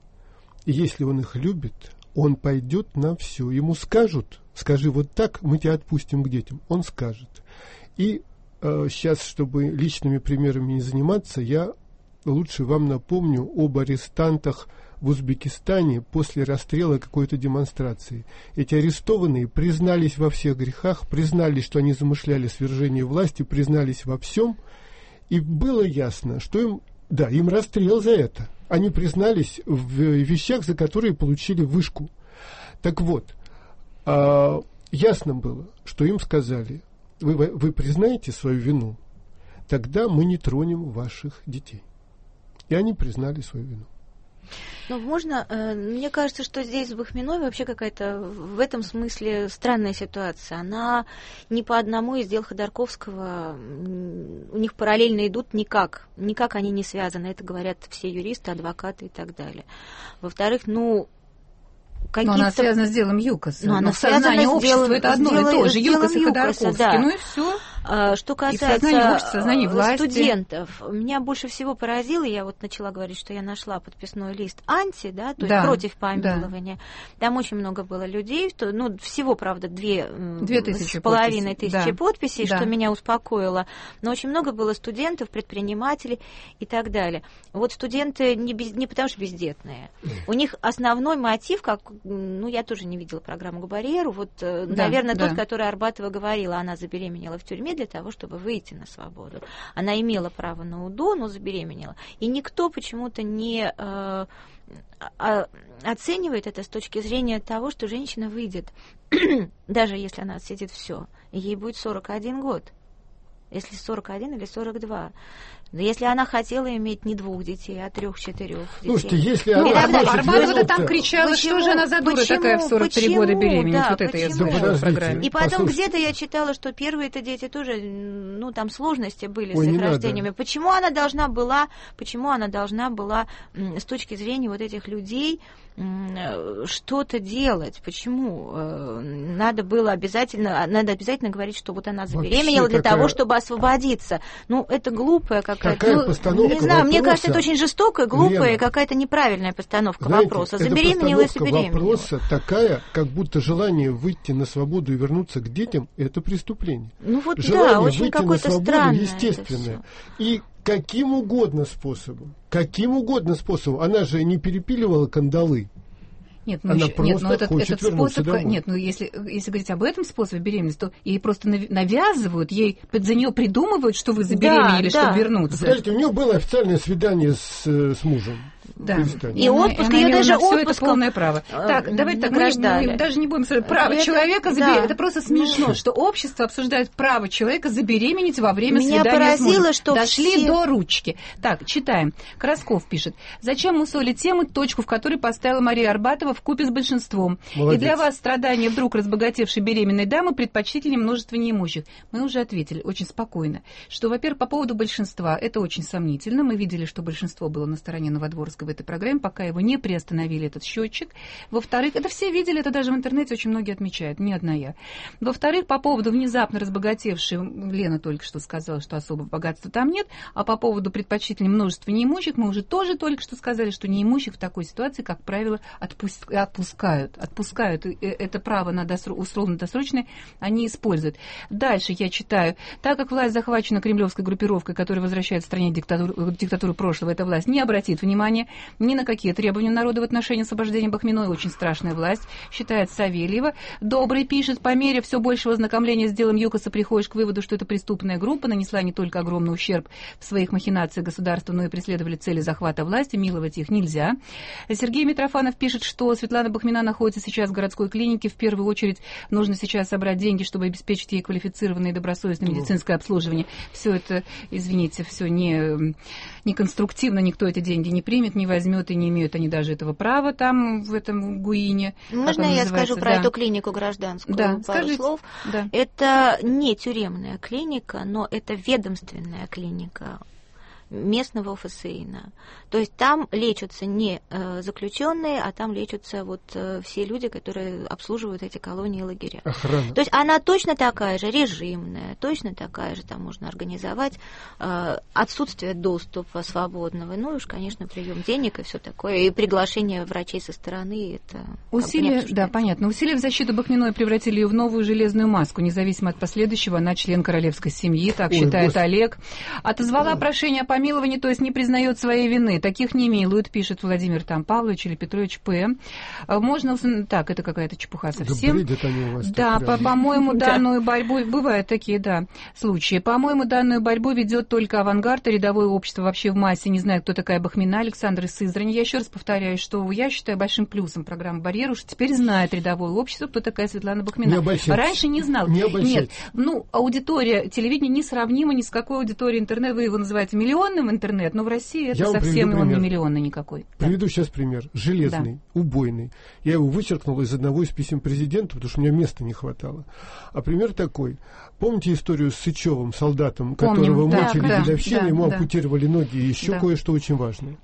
и если он их любит, он пойдет на все. Ему скажут: скажи вот так, мы тебя отпустим к детям. Он скажет. И э, сейчас, чтобы личными примерами не заниматься, я лучше вам напомню об арестантах в Узбекистане после расстрела какой-то демонстрации. Эти арестованные признались во всех грехах, признались, что они замышляли свержение власти, признались во всем, и было ясно, что им, да, им расстрел за это. Они признались в вещах, за которые получили вышку. Так вот, э, ясно было, что им сказали: вы, вы признаете свою вину, тогда мы не тронем ваших детей. И они признали свою вину. Ну, можно, э, мне кажется, что здесь с Бахминой вообще какая-то в этом смысле странная ситуация. Она не по одному из дел Ходорковского, у них параллельно идут никак. Никак они не связаны. Это говорят все юристы, адвокаты и так далее. Во-вторых, ну... Но она связана с делом ЮКОСа. Но, но она связана с делом, это одно и то же. ЮКОС и Ходорковский. Да. Ну и все. Что касается студентов, меня больше всего поразило, я вот начала говорить, что я нашла подписной лист анти, да, то да, есть против помилования. Да. Там очень много было людей, что, ну, всего, правда, две, две тысячи с половиной тысячи да. подписей, да. что меня успокоило. Но очень много было студентов, предпринимателей и так далее. Вот студенты не, без, не потому что бездетные. У них основной мотив, как, ну, я тоже не видела программу Габарьеру, вот, да, наверное, да. тот, который Арбатова говорила, она забеременела в тюрьме для того, чтобы выйти на свободу. Она имела право на УДО, но забеременела. И никто почему-то не э, а, оценивает это с точки зрения того, что женщина выйдет, даже если она отсидит все, ей будет сорок один год. если сорок один или сорок два. Но если она хотела иметь не двух детей, а трех-четырех детей. Слушайте, если ну, она... Арбанова там кричала, почему, что же она за дура почему, такая в сорок три почему, года беременеть. Да, вот это почему? я слышала в программе. И потом Послушайте. где-то я читала, что первые-то дети тоже, ну, там сложности были Ой, с их не рождениями. надо. Почему она должна была, почему она должна была с точки зрения вот этих людей что-то делать? Почему? Надо было обязательно, надо обязательно говорить, что вот она забеременела Вообще для такая... того, чтобы освободиться. Ну, это глупая какая-то... Такая ну, постановка не знаю, вопроса... мне кажется, это очень жестокая, глупая Лена, и какая-то неправильная постановка знаете, вопроса. Забеременела и забеременела. Вопроса такая, как будто желание выйти на свободу и вернуться к детям – это преступление. Ну вот желание да, очень выйти какое-то на свободу странное естественное. И каким угодно способом, каким угодно способом, она же не перепиливала кандалы. Нет, ну, Она еще, нет, ну этот, этот способ, домой. нет, ну если, если говорить об этом способе беременности, то ей просто навязывают, ей за нее придумывают, что вы забеременели, да, чтобы да. вернуться. Скажите, у нее было официальное свидание с, с мужем. Да. И отпуск, ее даже отпуском... это полное право. Так, давайте так, мы, мы даже не будем обсуждать право это, человека забеременеть. Да. Это просто смешно, что общество обсуждает право человека забеременеть во время Меня свидания поразило, с мужем. что Дошли все... до ручки. Так, читаем. Красков пишет. Зачем мусолить тему, точку, в которой поставила Мария Арбатова вкупе с большинством? Молодец. И для вас страдания вдруг разбогатевшей беременной дамы предпочтительнее множества неимущих. Мы уже ответили очень спокойно, что, во-первых, по поводу большинства, это очень сомнительно. Мы видели, что большинство было на стороне Новодворской в этой программе, пока его не приостановили, этот счетчик. Во-вторых, это все видели, это даже в интернете очень многие отмечают, не одна я. Во-вторых, по поводу внезапно разбогатевшей, Лена только что сказала, что особого богатства там нет, а по поводу предпочтительнее множества неимущих, мы уже тоже только что сказали, что неимущих в такой ситуации, как правило, отпуск... отпускают. Отпускают. Это право на досро... условно-досрочное они используют. Дальше я читаю. Так как власть захвачена кремлевской группировкой, которая возвращает в стране диктатуру, диктатуру прошлого, эта власть не обратит внимания ни на какие требования народа в отношении освобождения Бахминой. Очень страшная власть, считает Савельева. Добрый пишет, по мере все большего ознакомления с делом ЮКОСа приходишь к выводу, что эта преступная группа нанесла не только огромный ущерб в своих махинациях государству, но и преследовали цели захвата власти, миловать их нельзя. Сергей Митрофанов пишет, что Светлана Бахмина находится сейчас в городской клинике. В первую очередь нужно сейчас собрать деньги, чтобы обеспечить ей квалифицированное и добросовестное медицинское обслуживание. Все это, извините, все не, не конструктивно, никто эти деньги не примет, не возьмет и не имеют они даже этого права там, в этом ГУИНе. Можно я скажу про да. эту клинику гражданскую? Да, пару скажите. слов? Да. Это не тюремная клиника, но это ведомственная клиника местного ОФСИНа. То есть там лечатся не э, заключенные, а там лечатся вот э, все люди, которые обслуживают эти колонии и лагеря. Охрана. То есть она точно такая же, режимная, точно такая же, там можно организовать э, отсутствие доступа свободного, ну и уж, конечно, прием денег и все такое, и приглашение врачей со стороны. Это усилия, да, понятно. Усилия в защиту Бахминой превратили ее в новую железную маску, независимо от последующего, она член королевской семьи, так Ой, считает Господи. Олег. Отозвала Ой. прошение о помиловании, то есть не признает своей вины. Таких не милуют, пишет Владимир там Павлович или Петрович П. Можно... Так, это какая-то чепуха совсем. Да, они у вас да по- по-моему, данную борьбу... Бывают такие, да, случаи. По-моему, данную борьбу ведет только авангард, и рядовое общество вообще в массе не знает, кто такая Бахмина, Александр из Сызрани. Я еще раз повторяю, что я считаю большим плюсом программы «Барьер», что теперь знает рядовое общество, кто такая Светлана Бахмина. Не Раньше не знал. Не Нет, ну, аудитория телевидения несравнима ни с какой аудиторией интернета. Вы его называете миллионным интернет, но в России это совсем он не миллионный никакой. Приведу да. сейчас пример. Железный, да. убойный. Я его вычеркнул из одного из писем президента, потому что у меня места не хватало. А пример такой. Помните историю с Сычевым, солдатом, Помним. которого да, мучили да, дедовщиной, да, ему да. ампутировали ноги, и еще да. кое-что очень важное.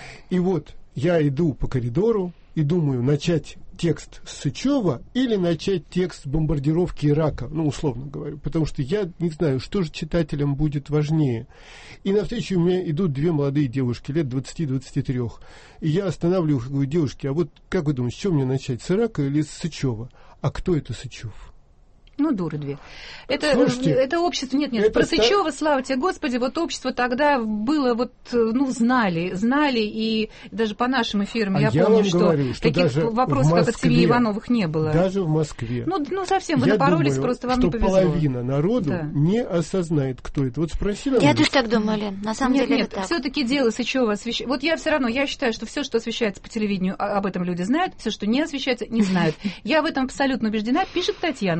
И вот я иду по коридору и думаю, начать текст с Сычева или начать текст бомбардировки Ирака, ну, условно говорю, потому что я не знаю, что же читателям будет важнее. И навстречу у меня идут две молодые девушки, лет двадцати-двадцати трёх, и я останавливаю их, говорю, девушки, а вот как вы думаете, с чего мне начать, с Ирака или с Сычева? А кто это Сычев? Ну, дуры две. Это, Слушайте, это общество, нет, нет, про Сычева, слава тебе, Господи, вот общество тогда было, вот, ну, знали, знали, и даже по нашим эфирам а я, я помню, что, говорю, что таких вопросов, Москве, как от семьи Ивановых, не было. Даже в Москве. Ну, ну совсем, вы я напоролись, думаю, просто вам что не повезло. Половина народу да. не осознает, кто это. Вот спросила. Я тоже так думаю, Лен, на самом нет, деле нет, это так. Все-таки дело Сычева освещается. Вот я все равно, я считаю, что все, что освещается по телевидению, об этом люди знают, все, что не освещается, не знают. Я в этом абсолютно убеждена. Пишет Татьяна, вот послушайте.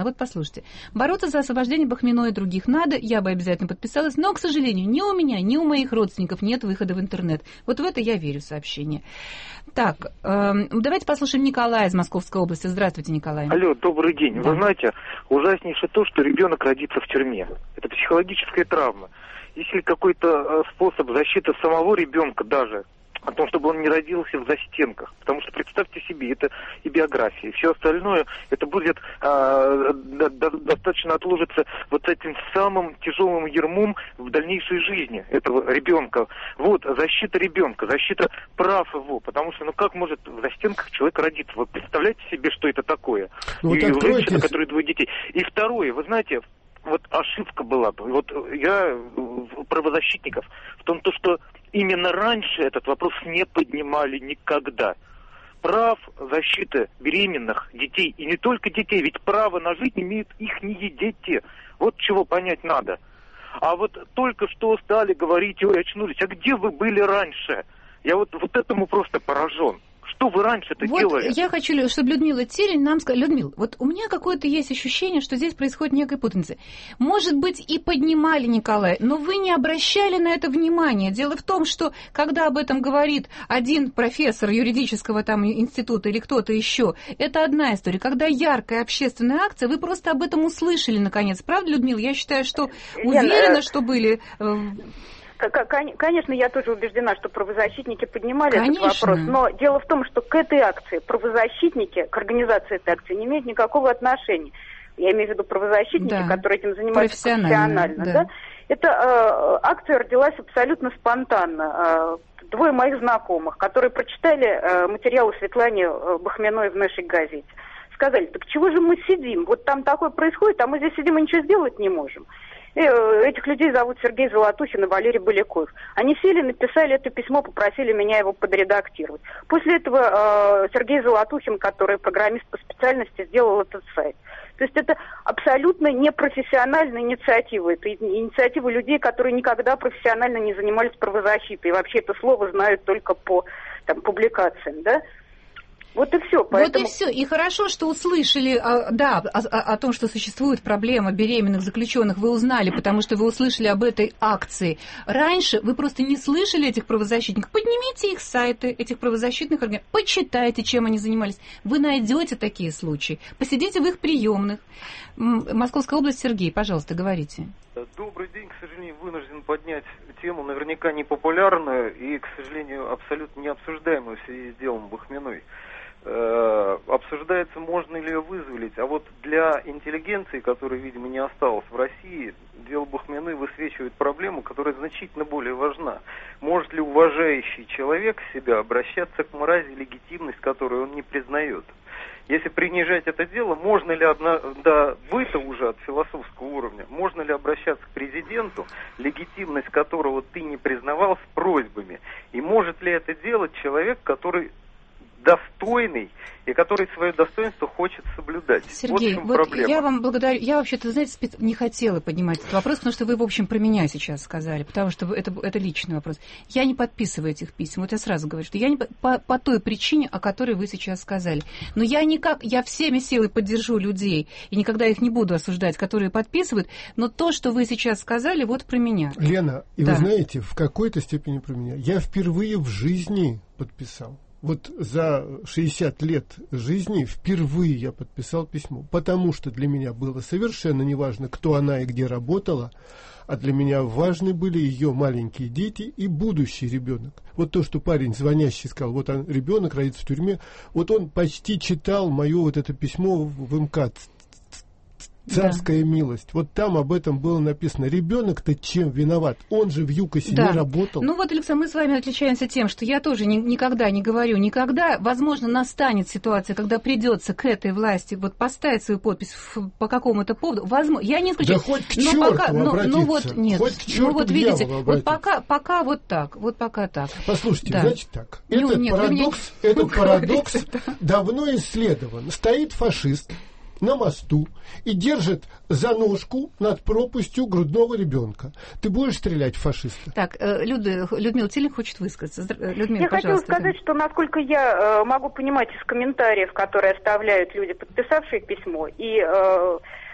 послушайте. Бороться за освобождение Бахмино и других надо, я бы обязательно подписалась, но, к сожалению, ни у меня, ни у моих родственников нет выхода в интернет. Вот в это я верю, сообщение. Так, э, давайте послушаем Николая из Московской области. Здравствуйте, Николай. Алло, добрый день. Да. Вы знаете, ужаснейшее то, что ребенок родится в тюрьме. Это психологическая травма. Есть ли какой-то способ защиты самого ребенка даже о том, чтобы он не родился в застенках? Потому что представьте себе, это и биография, и все остальное, это будет а, до, до, достаточно отложиться вот этим самым тяжелым ярмом в дальнейшей жизни этого ребенка. Вот, защита ребенка, защита прав его, потому что, ну как может в застенках человек родиться? Вы представляете себе, что это такое? Вот и женщина, которая двое детей. И второе, вы знаете, вот ошибка была бы. Вот я правозащитников в том, то, что именно раньше этот вопрос не поднимали никогда. Прав защиты беременных детей, и не только детей, ведь право на жизнь имеют их не дети. Вот чего понять надо. А вот только что стали говорить, ой, очнулись. А где вы были раньше? Я вот, вот этому просто поражен. Что вы раньше-то вот делали? Я хочу, чтобы Людмила Телень нам сказала. Людмила, вот у меня какое-то есть ощущение, что здесь происходит некая путаница. Может быть, и поднимали, Николай, но вы не обращали на это внимания. Дело в том, что когда об этом говорит один профессор юридического там института или кто-то еще, это одна история. Когда яркая общественная акция, вы просто об этом услышали, наконец. Правда, Людмила? Я считаю, что уверена, что были... Конечно, я тоже убеждена, что правозащитники поднимали Конечно. этот вопрос, но дело в том, что к этой акции правозащитники, к организации этой акции не имеют никакого отношения. Я имею в виду правозащитники, да. которые этим занимаются профессионально. профессионально да. Да? Эта э, акция родилась абсолютно спонтанно. Э, двое моих знакомых, которые прочитали э, материалы Светланы э, Бахминой в нашей газете, сказали, так чего же мы сидим? Вот там такое происходит, а мы здесь сидим и ничего сделать не можем. Этих людей зовут Сергей Золотухин и Валерий Балякоев. Они сели, написали это письмо, попросили меня его подредактировать. После этого э, Сергей Золотухин, который программист по специальности, сделал этот сайт. То есть это абсолютно непрофессиональная инициатива. Это инициатива людей, которые никогда профессионально не занимались правозащитой. И вообще это слово знают только по там, публикациям, да? Вот и все. Поэтому... Вот и все. И хорошо, что услышали, да, о, о том, что существует проблема беременных заключенных, вы узнали, потому что вы услышали об этой акции. Раньше вы просто не слышали этих правозащитников. Поднимите их сайты, этих правозащитных организаций, почитайте, чем они занимались. Вы найдете такие случаи. Посидите в их приемных. Московская область, Сергей, пожалуйста, говорите. Добрый день. К сожалению, вынужден поднять тему наверняка непопулярную и, к сожалению, абсолютно необсуждаемую в связи с делом Бахминой. Э, обсуждается, можно ли ее вызволить. А вот для интеллигенции, которой, видимо, не осталось в России, дело Бахминой высвечивает проблему, которая значительно более важна. Может ли уважающий человек себя обращаться к мрази, легитимность, которую он не признает? Если принижать это дело, можно ли одна, да, вы-то уже от философского уровня, можно ли обращаться к президенту, легитимность которого ты не признавал, с просьбами? И может ли это делать человек, который достойный и который свое достоинство хочет соблюдать? Сергей, вот, вот я вам благодарю. Я вообще-то, знаете, не хотела поднимать этот вопрос, потому что вы, в общем, про меня сейчас сказали, потому что это, это личный вопрос. Я не подписываю этих писем. Вот я сразу говорю, что я не по, по той причине, о которой вы сейчас сказали. Но я никак, я всеми силой поддержу людей и никогда их не буду осуждать, которые подписывают. Но то, что вы сейчас сказали, вот про меня. Лена, и да. вы знаете, в какой-то степени про меня. Я впервые в жизни подписал. Вот за шестьдесят лет жизни впервые я подписал письмо, потому что для меня было совершенно неважно, кто она и где работала, а для меня важны были ее маленькие дети и будущий ребенок. Вот то, что парень звонящий сказал, вот он, ребенок родится в тюрьме, вот он почти читал мое вот это письмо в МКАД. Царская да. милость. Вот там об этом было написано. Ребенок-то чем виноват? Он же в ЮКОСе да. не работал. Ну вот, Александр, мы с вами отличаемся тем, что я тоже ни, никогда не говорю, никогда, возможно, настанет ситуация, когда придется к этой власти вот поставить свою подпись в, по какому-то поводу. Возможно, я не исключаю. Да хоть к черту но пока, ну, ну вот нет. Хоть к черту ну вот видите, вот пока, пока вот так, вот пока так. Послушайте, да. значит так. Этот нет, парадокс, меня... этот парадокс давно исследован. Стоит фашист на мосту и держит за ножку над пропастью грудного ребенка. Ты будешь стрелять в фашиста? Так, Люда, Людмила Телень хочет высказаться. Людмила, я хотела сказать, да. что, насколько я э, могу понимать из комментариев, которые оставляют люди, подписавшие письмо, и э,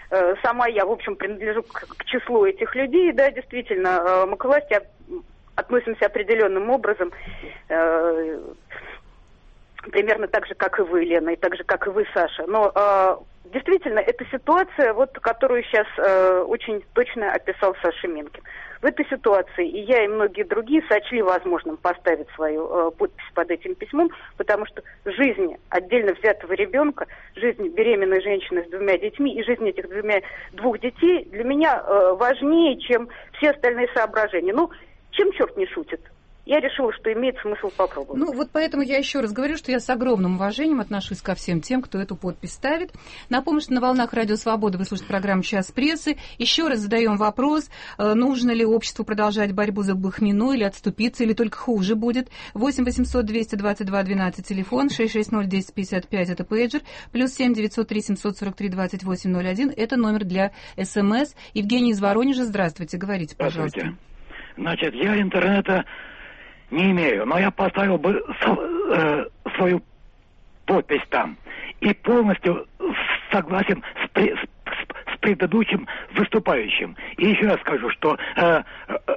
сама я, в общем, принадлежу к, к числу этих людей, да, действительно, мы к власти относимся определенным образом, э, примерно так же, как и вы, Лена, и так же, как и вы, Саша. Но э, действительно, эта ситуация, вот, которую сейчас э, очень точно описал Саша Минкин. В этой ситуации и я, и многие другие сочли возможным поставить свою э, подпись под этим письмом, потому что жизнь отдельно взятого ребенка, жизнь беременной женщины с двумя детьми и жизнь этих двумя, двух детей для меня э, важнее, чем все остальные соображения. Ну, чем черт не шутит? Я решила, что имеет смысл попробовать. Ну, вот поэтому я еще раз говорю, что я с огромным уважением отношусь ко всем тем, кто эту подпись ставит. Напомню, что на волнах Радио Свобода вы слушаете программу «Час прессы». Еще раз задаем вопрос, нужно ли обществу продолжать борьбу за Бахмину или отступиться, или только хуже будет. восемь восемьсот двести двадцать два двенадцать телефон, шесть шесть ноль десять пятьдесят пять это пейджер, плюс семь девятьсот три семьсот сорок три двадцать восемь ноль один это номер для СМС. Евгений из Воронежа, здравствуйте, говорите, пожалуйста. Здравствуйте. Значит, я интернета не имею, но я поставил бы э, свою подпись там. И полностью согласен с, при, с, с предыдущим выступающим. И еще раз скажу, что э, э,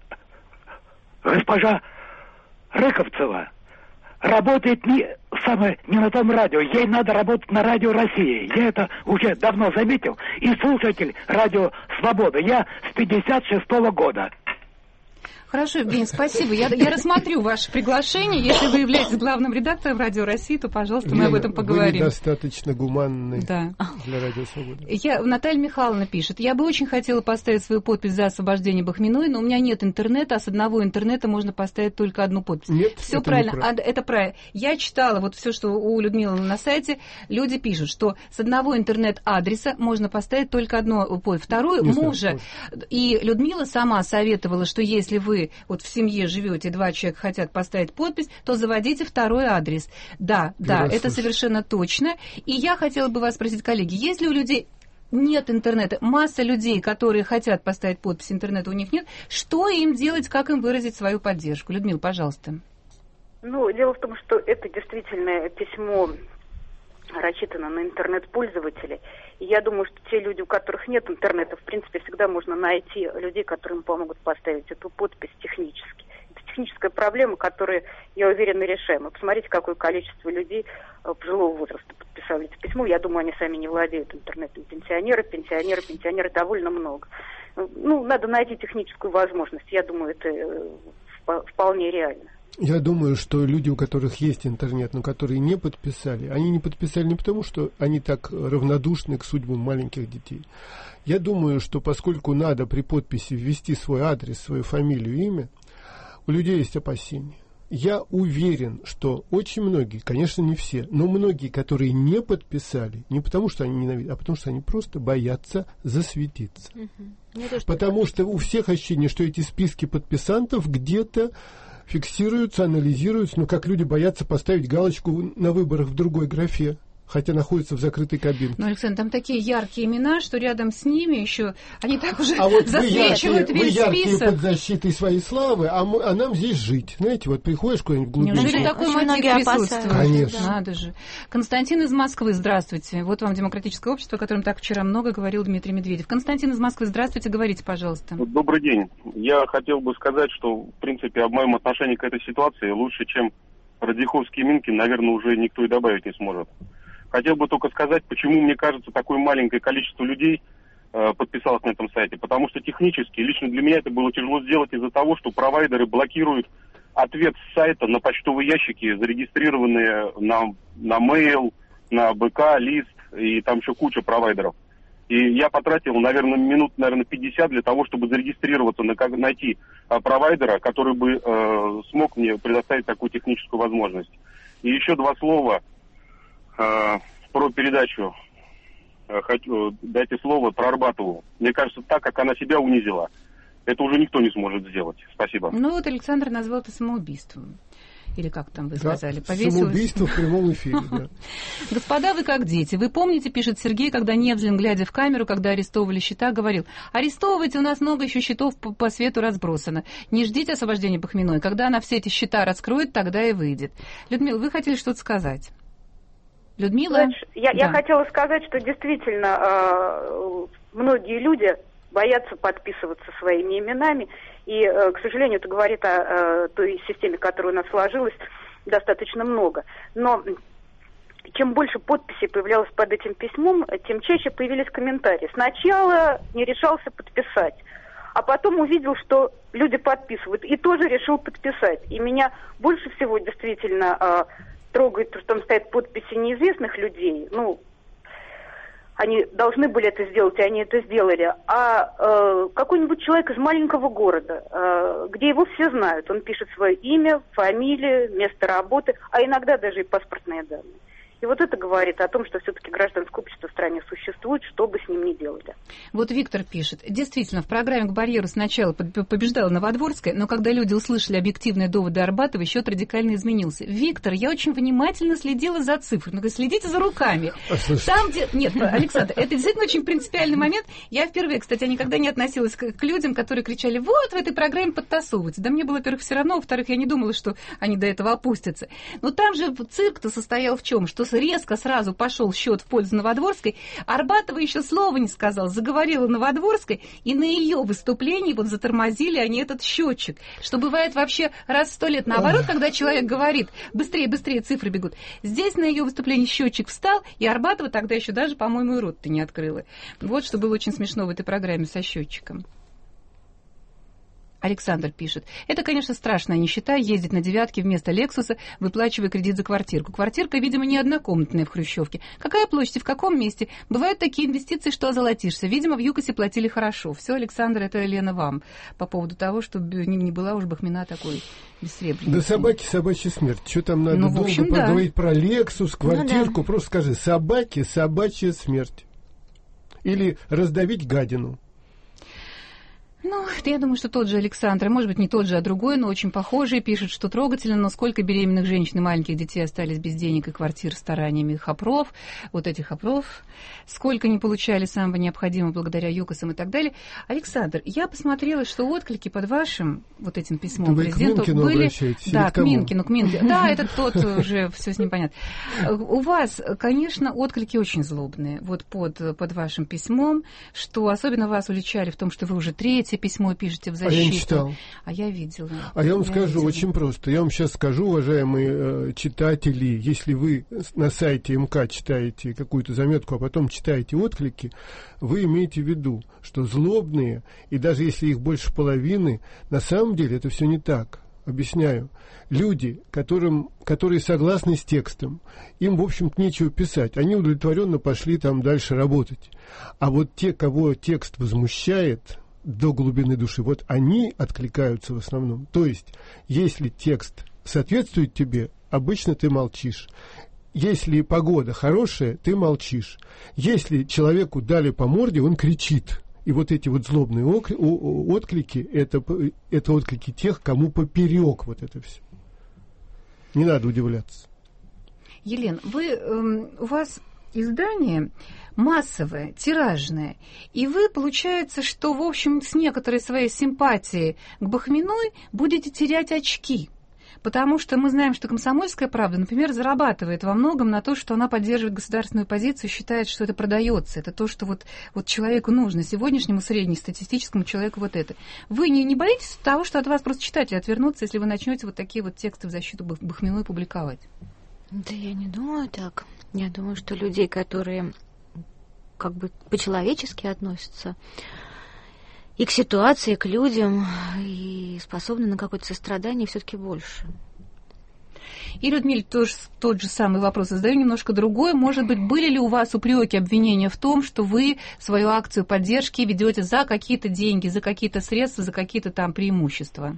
госпожа Рыковцева работает не, самое, не на том радио. Ей надо работать на радио России. Я это уже давно заметил. И слушатель радио Свобода. Я с пятьдесят шестого года. Хорошо, Евгений, спасибо. Я, я рассмотрю ваше приглашение. Если вы являетесь главным редактором Радио России, то, пожалуйста, мы Лена, об этом поговорим. Вы достаточно гуманны да. для Радио Свобода. Я, Наталья Михайловна пишет. Я бы очень хотела поставить свою подпись за освобождение Бахминой, но у меня нет интернета, а с одного интернета можно поставить только одну подпись. Нет, все это правильно. А, это правильно. Я читала вот все, что у Людмилы на сайте. Люди пишут, что с одного интернет-адреса можно поставить только одну подпись. Вторую не мужа. Знаю, и Людмила сама советовала, что если вы вот в семье живете, два человека хотят поставить подпись, то заводите второй адрес. Да, да, это совершенно точно. И я хотела бы вас спросить, коллеги, если у людей нет интернета, масса людей, которые хотят поставить подпись, интернета у них нет, что им делать, как им выразить свою поддержку? Людмила, пожалуйста. Ну, дело в том, что это действительно письмо рассчитано на интернет-пользователей. И я думаю, что те люди, у которых нет интернета, в принципе, всегда можно найти людей, которые им помогут поставить эту подпись технически. Это техническая проблема, которую, я уверена, решаем. И посмотрите, какое количество людей пожилого возраста подписали это письмо. Я думаю, они сами не владеют интернетом. Пенсионеры, пенсионеры, пенсионеры довольно много. Ну, надо найти техническую возможность. Я думаю, это вполне реально. Я думаю, что люди, у которых есть интернет, но которые не подписали, они не подписали не потому, что они так равнодушны к судьбам маленьких детей. Я думаю, что поскольку надо при подписи ввести свой адрес, свою фамилию, имя, у людей есть опасения. Я уверен, что очень многие, конечно, не все, но многие, которые не подписали, не потому что они ненавидят, а потому что они просто боятся засветиться. Угу. Потому что у всех ощущение, что эти списки подписантов где-то фиксируются, анализируются, но как люди боятся поставить галочку на выборах в другой графе, хотя находятся в закрытой кабинке. Ну, Александр, там такие яркие имена, что рядом с ними еще они так уже а вот засвечивают вы весь яркие, список. Вы яркие под защитой своей славы, а, мы, а нам здесь жить. Знаете, вот приходишь куда-нибудь в глубину. Неужели такой мотив присутствует? Конечно. Надо же. Константин из Москвы, здравствуйте. Вот вам демократическое общество, о котором так вчера много говорил Дмитрий Медведев. Константин из Москвы, здравствуйте, говорите, пожалуйста. Добрый день. Я хотел бы сказать, что, в принципе, об моем отношении к этой ситуации лучше, чем Радзиховский и Минкин, наверное, уже никто и добавить не сможет. Хотел бы только сказать, почему, мне кажется, такое маленькое количество людей э, подписалось на этом сайте. Потому что технически, лично для меня это было тяжело сделать из-за того, что провайдеры блокируют ответ с сайта на почтовые ящики, зарегистрированные на, на Mail, на БК, Лист, и там еще куча провайдеров. И я потратил, наверное, минут, наверное, пятьдесят для того, чтобы зарегистрироваться, на, как, найти э, провайдера, который бы э, смог мне предоставить такую техническую возможность. И еще два слова про передачу. Хочу, дайте слово про Арбатову. Мне кажется, так, как она себя унизила, это уже никто не сможет сделать. Спасибо. Ну вот Александр назвал это самоубийством. Или как там вы сказали? Да, повесилась. Самоубийство в прямом эфире, да. Господа, вы как дети. Вы помните, пишет Сергей, когда Невзлин, глядя в камеру, когда арестовывали счета, говорил: арестовывайте, у нас много еще счетов по, по свету разбросано. Не ждите освобождения Бахминой. Когда она все эти счета раскроет, тогда и выйдет. Людмила, вы хотели что-то сказать? Людмила? Знаешь, я, да. я хотела сказать, что действительно э, многие люди боятся подписываться своими именами, и, э, к сожалению, это говорит о э, той системе, которая у нас сложилась, достаточно много. Но чем больше подписей появлялось под этим письмом, тем чаще появились комментарии. Сначала не решался подписать, а потом увидел, что люди подписывают, и тоже решил подписать. И меня больше всего действительно э, трогает, что там стоят подписи неизвестных людей. Ну, они должны были это сделать, и они это сделали. А э, какой-нибудь человек из маленького города, э, где его все знают, он пишет свое имя, фамилию, место работы, а иногда даже и паспортные данные. И вот это говорит о том, что все-таки гражданское общество в стране существует, что бы с ним ни делали. Вот Виктор пишет. Действительно, в программе «К барьеру» сначала побеждала Новодворская, но когда люди услышали объективные доводы Арбатова, счет радикально изменился. Виктор, я очень внимательно следила за цифрами. Ну, следите за руками. Там, где... Нет, Александр, это действительно очень принципиальный момент. Я впервые, кстати, никогда не относилась к, к людям, которые кричали, вот в этой программе подтасовываются. Да мне было, во-первых, все равно, во-вторых, я не думала, что они до этого опустятся. Но там же цирк-то состоял в чем? Что резко сразу пошел счет в пользу Новодворской. Арбатова еще слова не сказал, заговорила Новодворской, и на ее выступлении вот затормозили они этот счетчик. Что бывает вообще раз в сто лет наоборот, когда человек говорит, быстрее, быстрее цифры бегут. Здесь на ее выступлении счетчик встал, и Арбатова тогда еще даже, по-моему, и рот-то не открыла. Вот что было очень смешно в этой программе со счетчиком. Александр пишет. Это, конечно, страшная нищета, ездить на девятке вместо Лексуса, выплачивая кредит за квартирку. Квартирка, видимо, не однокомнатная в Хрущевке. Какая площадь и в каком месте? Бывают такие инвестиции, что озолотишься. Видимо, в ЮКОСе платили хорошо. Все, Александр, это Лена вам. По поводу того, чтобы не была уж Бахмина такой бессребренницей. Да собаки, собачья смерть. Что там надо ну, долго общем, да. поговорить про Лексус, квартирку? Ну, да. Просто скажи, собаки, собачья смерть. Или раздавить гадину. Ну, я думаю, что тот же Александр, может быть, не тот же, а другой, но очень похожий, пишет, что трогательно, но сколько беременных женщин и маленьких детей остались без денег и квартир стараниями Хопров, вот этих Хопров, сколько не получали самого необходимого благодаря ЮКОСам и так далее. Александр, я посмотрела, что отклики под вашим вот этим письмом да президенту к были... Да, к Минкину, к Минкину. Да, это тот уже, все с ним понятно. У вас, конечно, отклики очень злобные, вот под, под вашим письмом, что особенно вас уличали в том, что вы уже третий письмо пишете в защиту. А я не читал. А я видела. А я вам я скажу видела. очень просто. Я вам сейчас скажу, уважаемые э, читатели, если вы на сайте МК читаете какую-то заметку, а потом читаете отклики, вы имеете в виду, что злобные, и даже если их больше половины, на самом деле это все не так. Объясняю. Люди, которым, которые согласны с текстом, им, в общем-то, нечего писать. Они удовлетворенно пошли там дальше работать. А вот те, кого текст возмущает до глубины души, вот они откликаются в основном. То есть, если текст соответствует тебе, обычно ты молчишь. Если погода хорошая, ты молчишь. Если человеку дали по морде, он кричит. И вот эти вот злобные отклики, это, это отклики тех, кому поперек вот это все. Не надо удивляться. Елена, вы, э, у вас издание массовое, тиражное, и вы, получается, что, в общем, с некоторой своей симпатией к Бахминой будете терять очки. Потому что мы знаем, что «Комсомольская правда», например, зарабатывает во многом на то, что она поддерживает государственную позицию, считает, что это продается. Это то, что вот, вот человеку нужно, сегодняшнему среднестатистическому человеку вот это. Вы не, не боитесь того, что от вас просто читатели отвернутся, если вы начнете вот такие вот тексты в защиту Бахминой публиковать? Да я не думаю так. Я думаю, что людей, которые как бы по-человечески относятся и к ситуации, и к людям, и способны на какое-то сострадание все-таки больше. И, Людмила, тоже, тот же самый вопрос задаю, немножко другой. Может быть, были ли у вас упреки, обвинения в том, что вы свою акцию поддержки ведете за какие-то деньги, за какие-то средства, за какие-то там преимущества?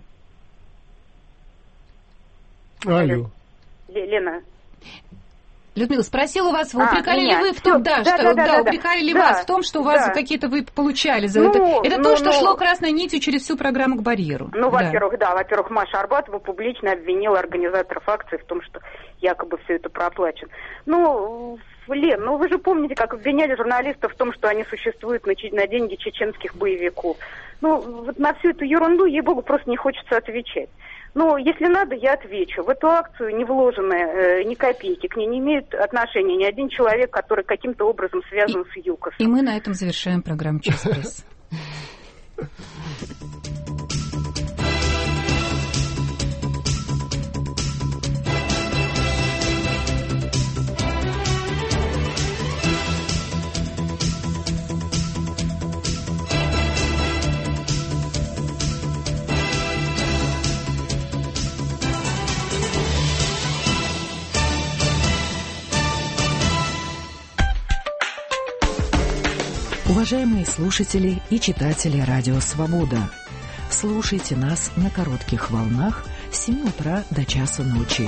Алло. Лена. Людмила, спросила вас, вы а, упрекали меня. ли вы в том, да, да, что, да, да, да, упрекали да, ли да, вас в том, что у вас да. какие-то вы получали за ну, это? Это ну, то, что ну, шло красной нитью через всю программу «К барьеру». Ну, да. во-первых, да, во-первых, Маша Арбатова публично обвинила организаторов акции в том, что якобы все это проплачено. Ну, Лен, ну вы же помните, как обвиняли журналистов в том, что они существуют на, на деньги чеченских боевиков. Ну, вот на всю эту ерунду, ей-богу, просто не хочется отвечать. Но если надо, я отвечу. В эту акцию не вложены э, ни копейки, к ней не имеет отношения ни один человек, который каким-то образом связан и, с ЮКОСом. И мы на этом завершаем программу «Час пресс». Уважаемые слушатели и читатели Радио Свобода, слушайте нас на коротких волнах с семи утра до часа ночи.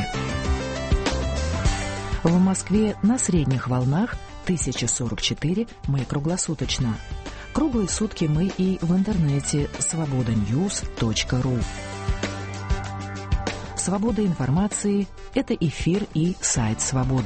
В Москве на средних волнах тысяча сорок четыре, мы круглосуточно. Круглые сутки мы и в интернете свобода ньюс точка ру. Свобода информации – это эфир и сайт «Свобода».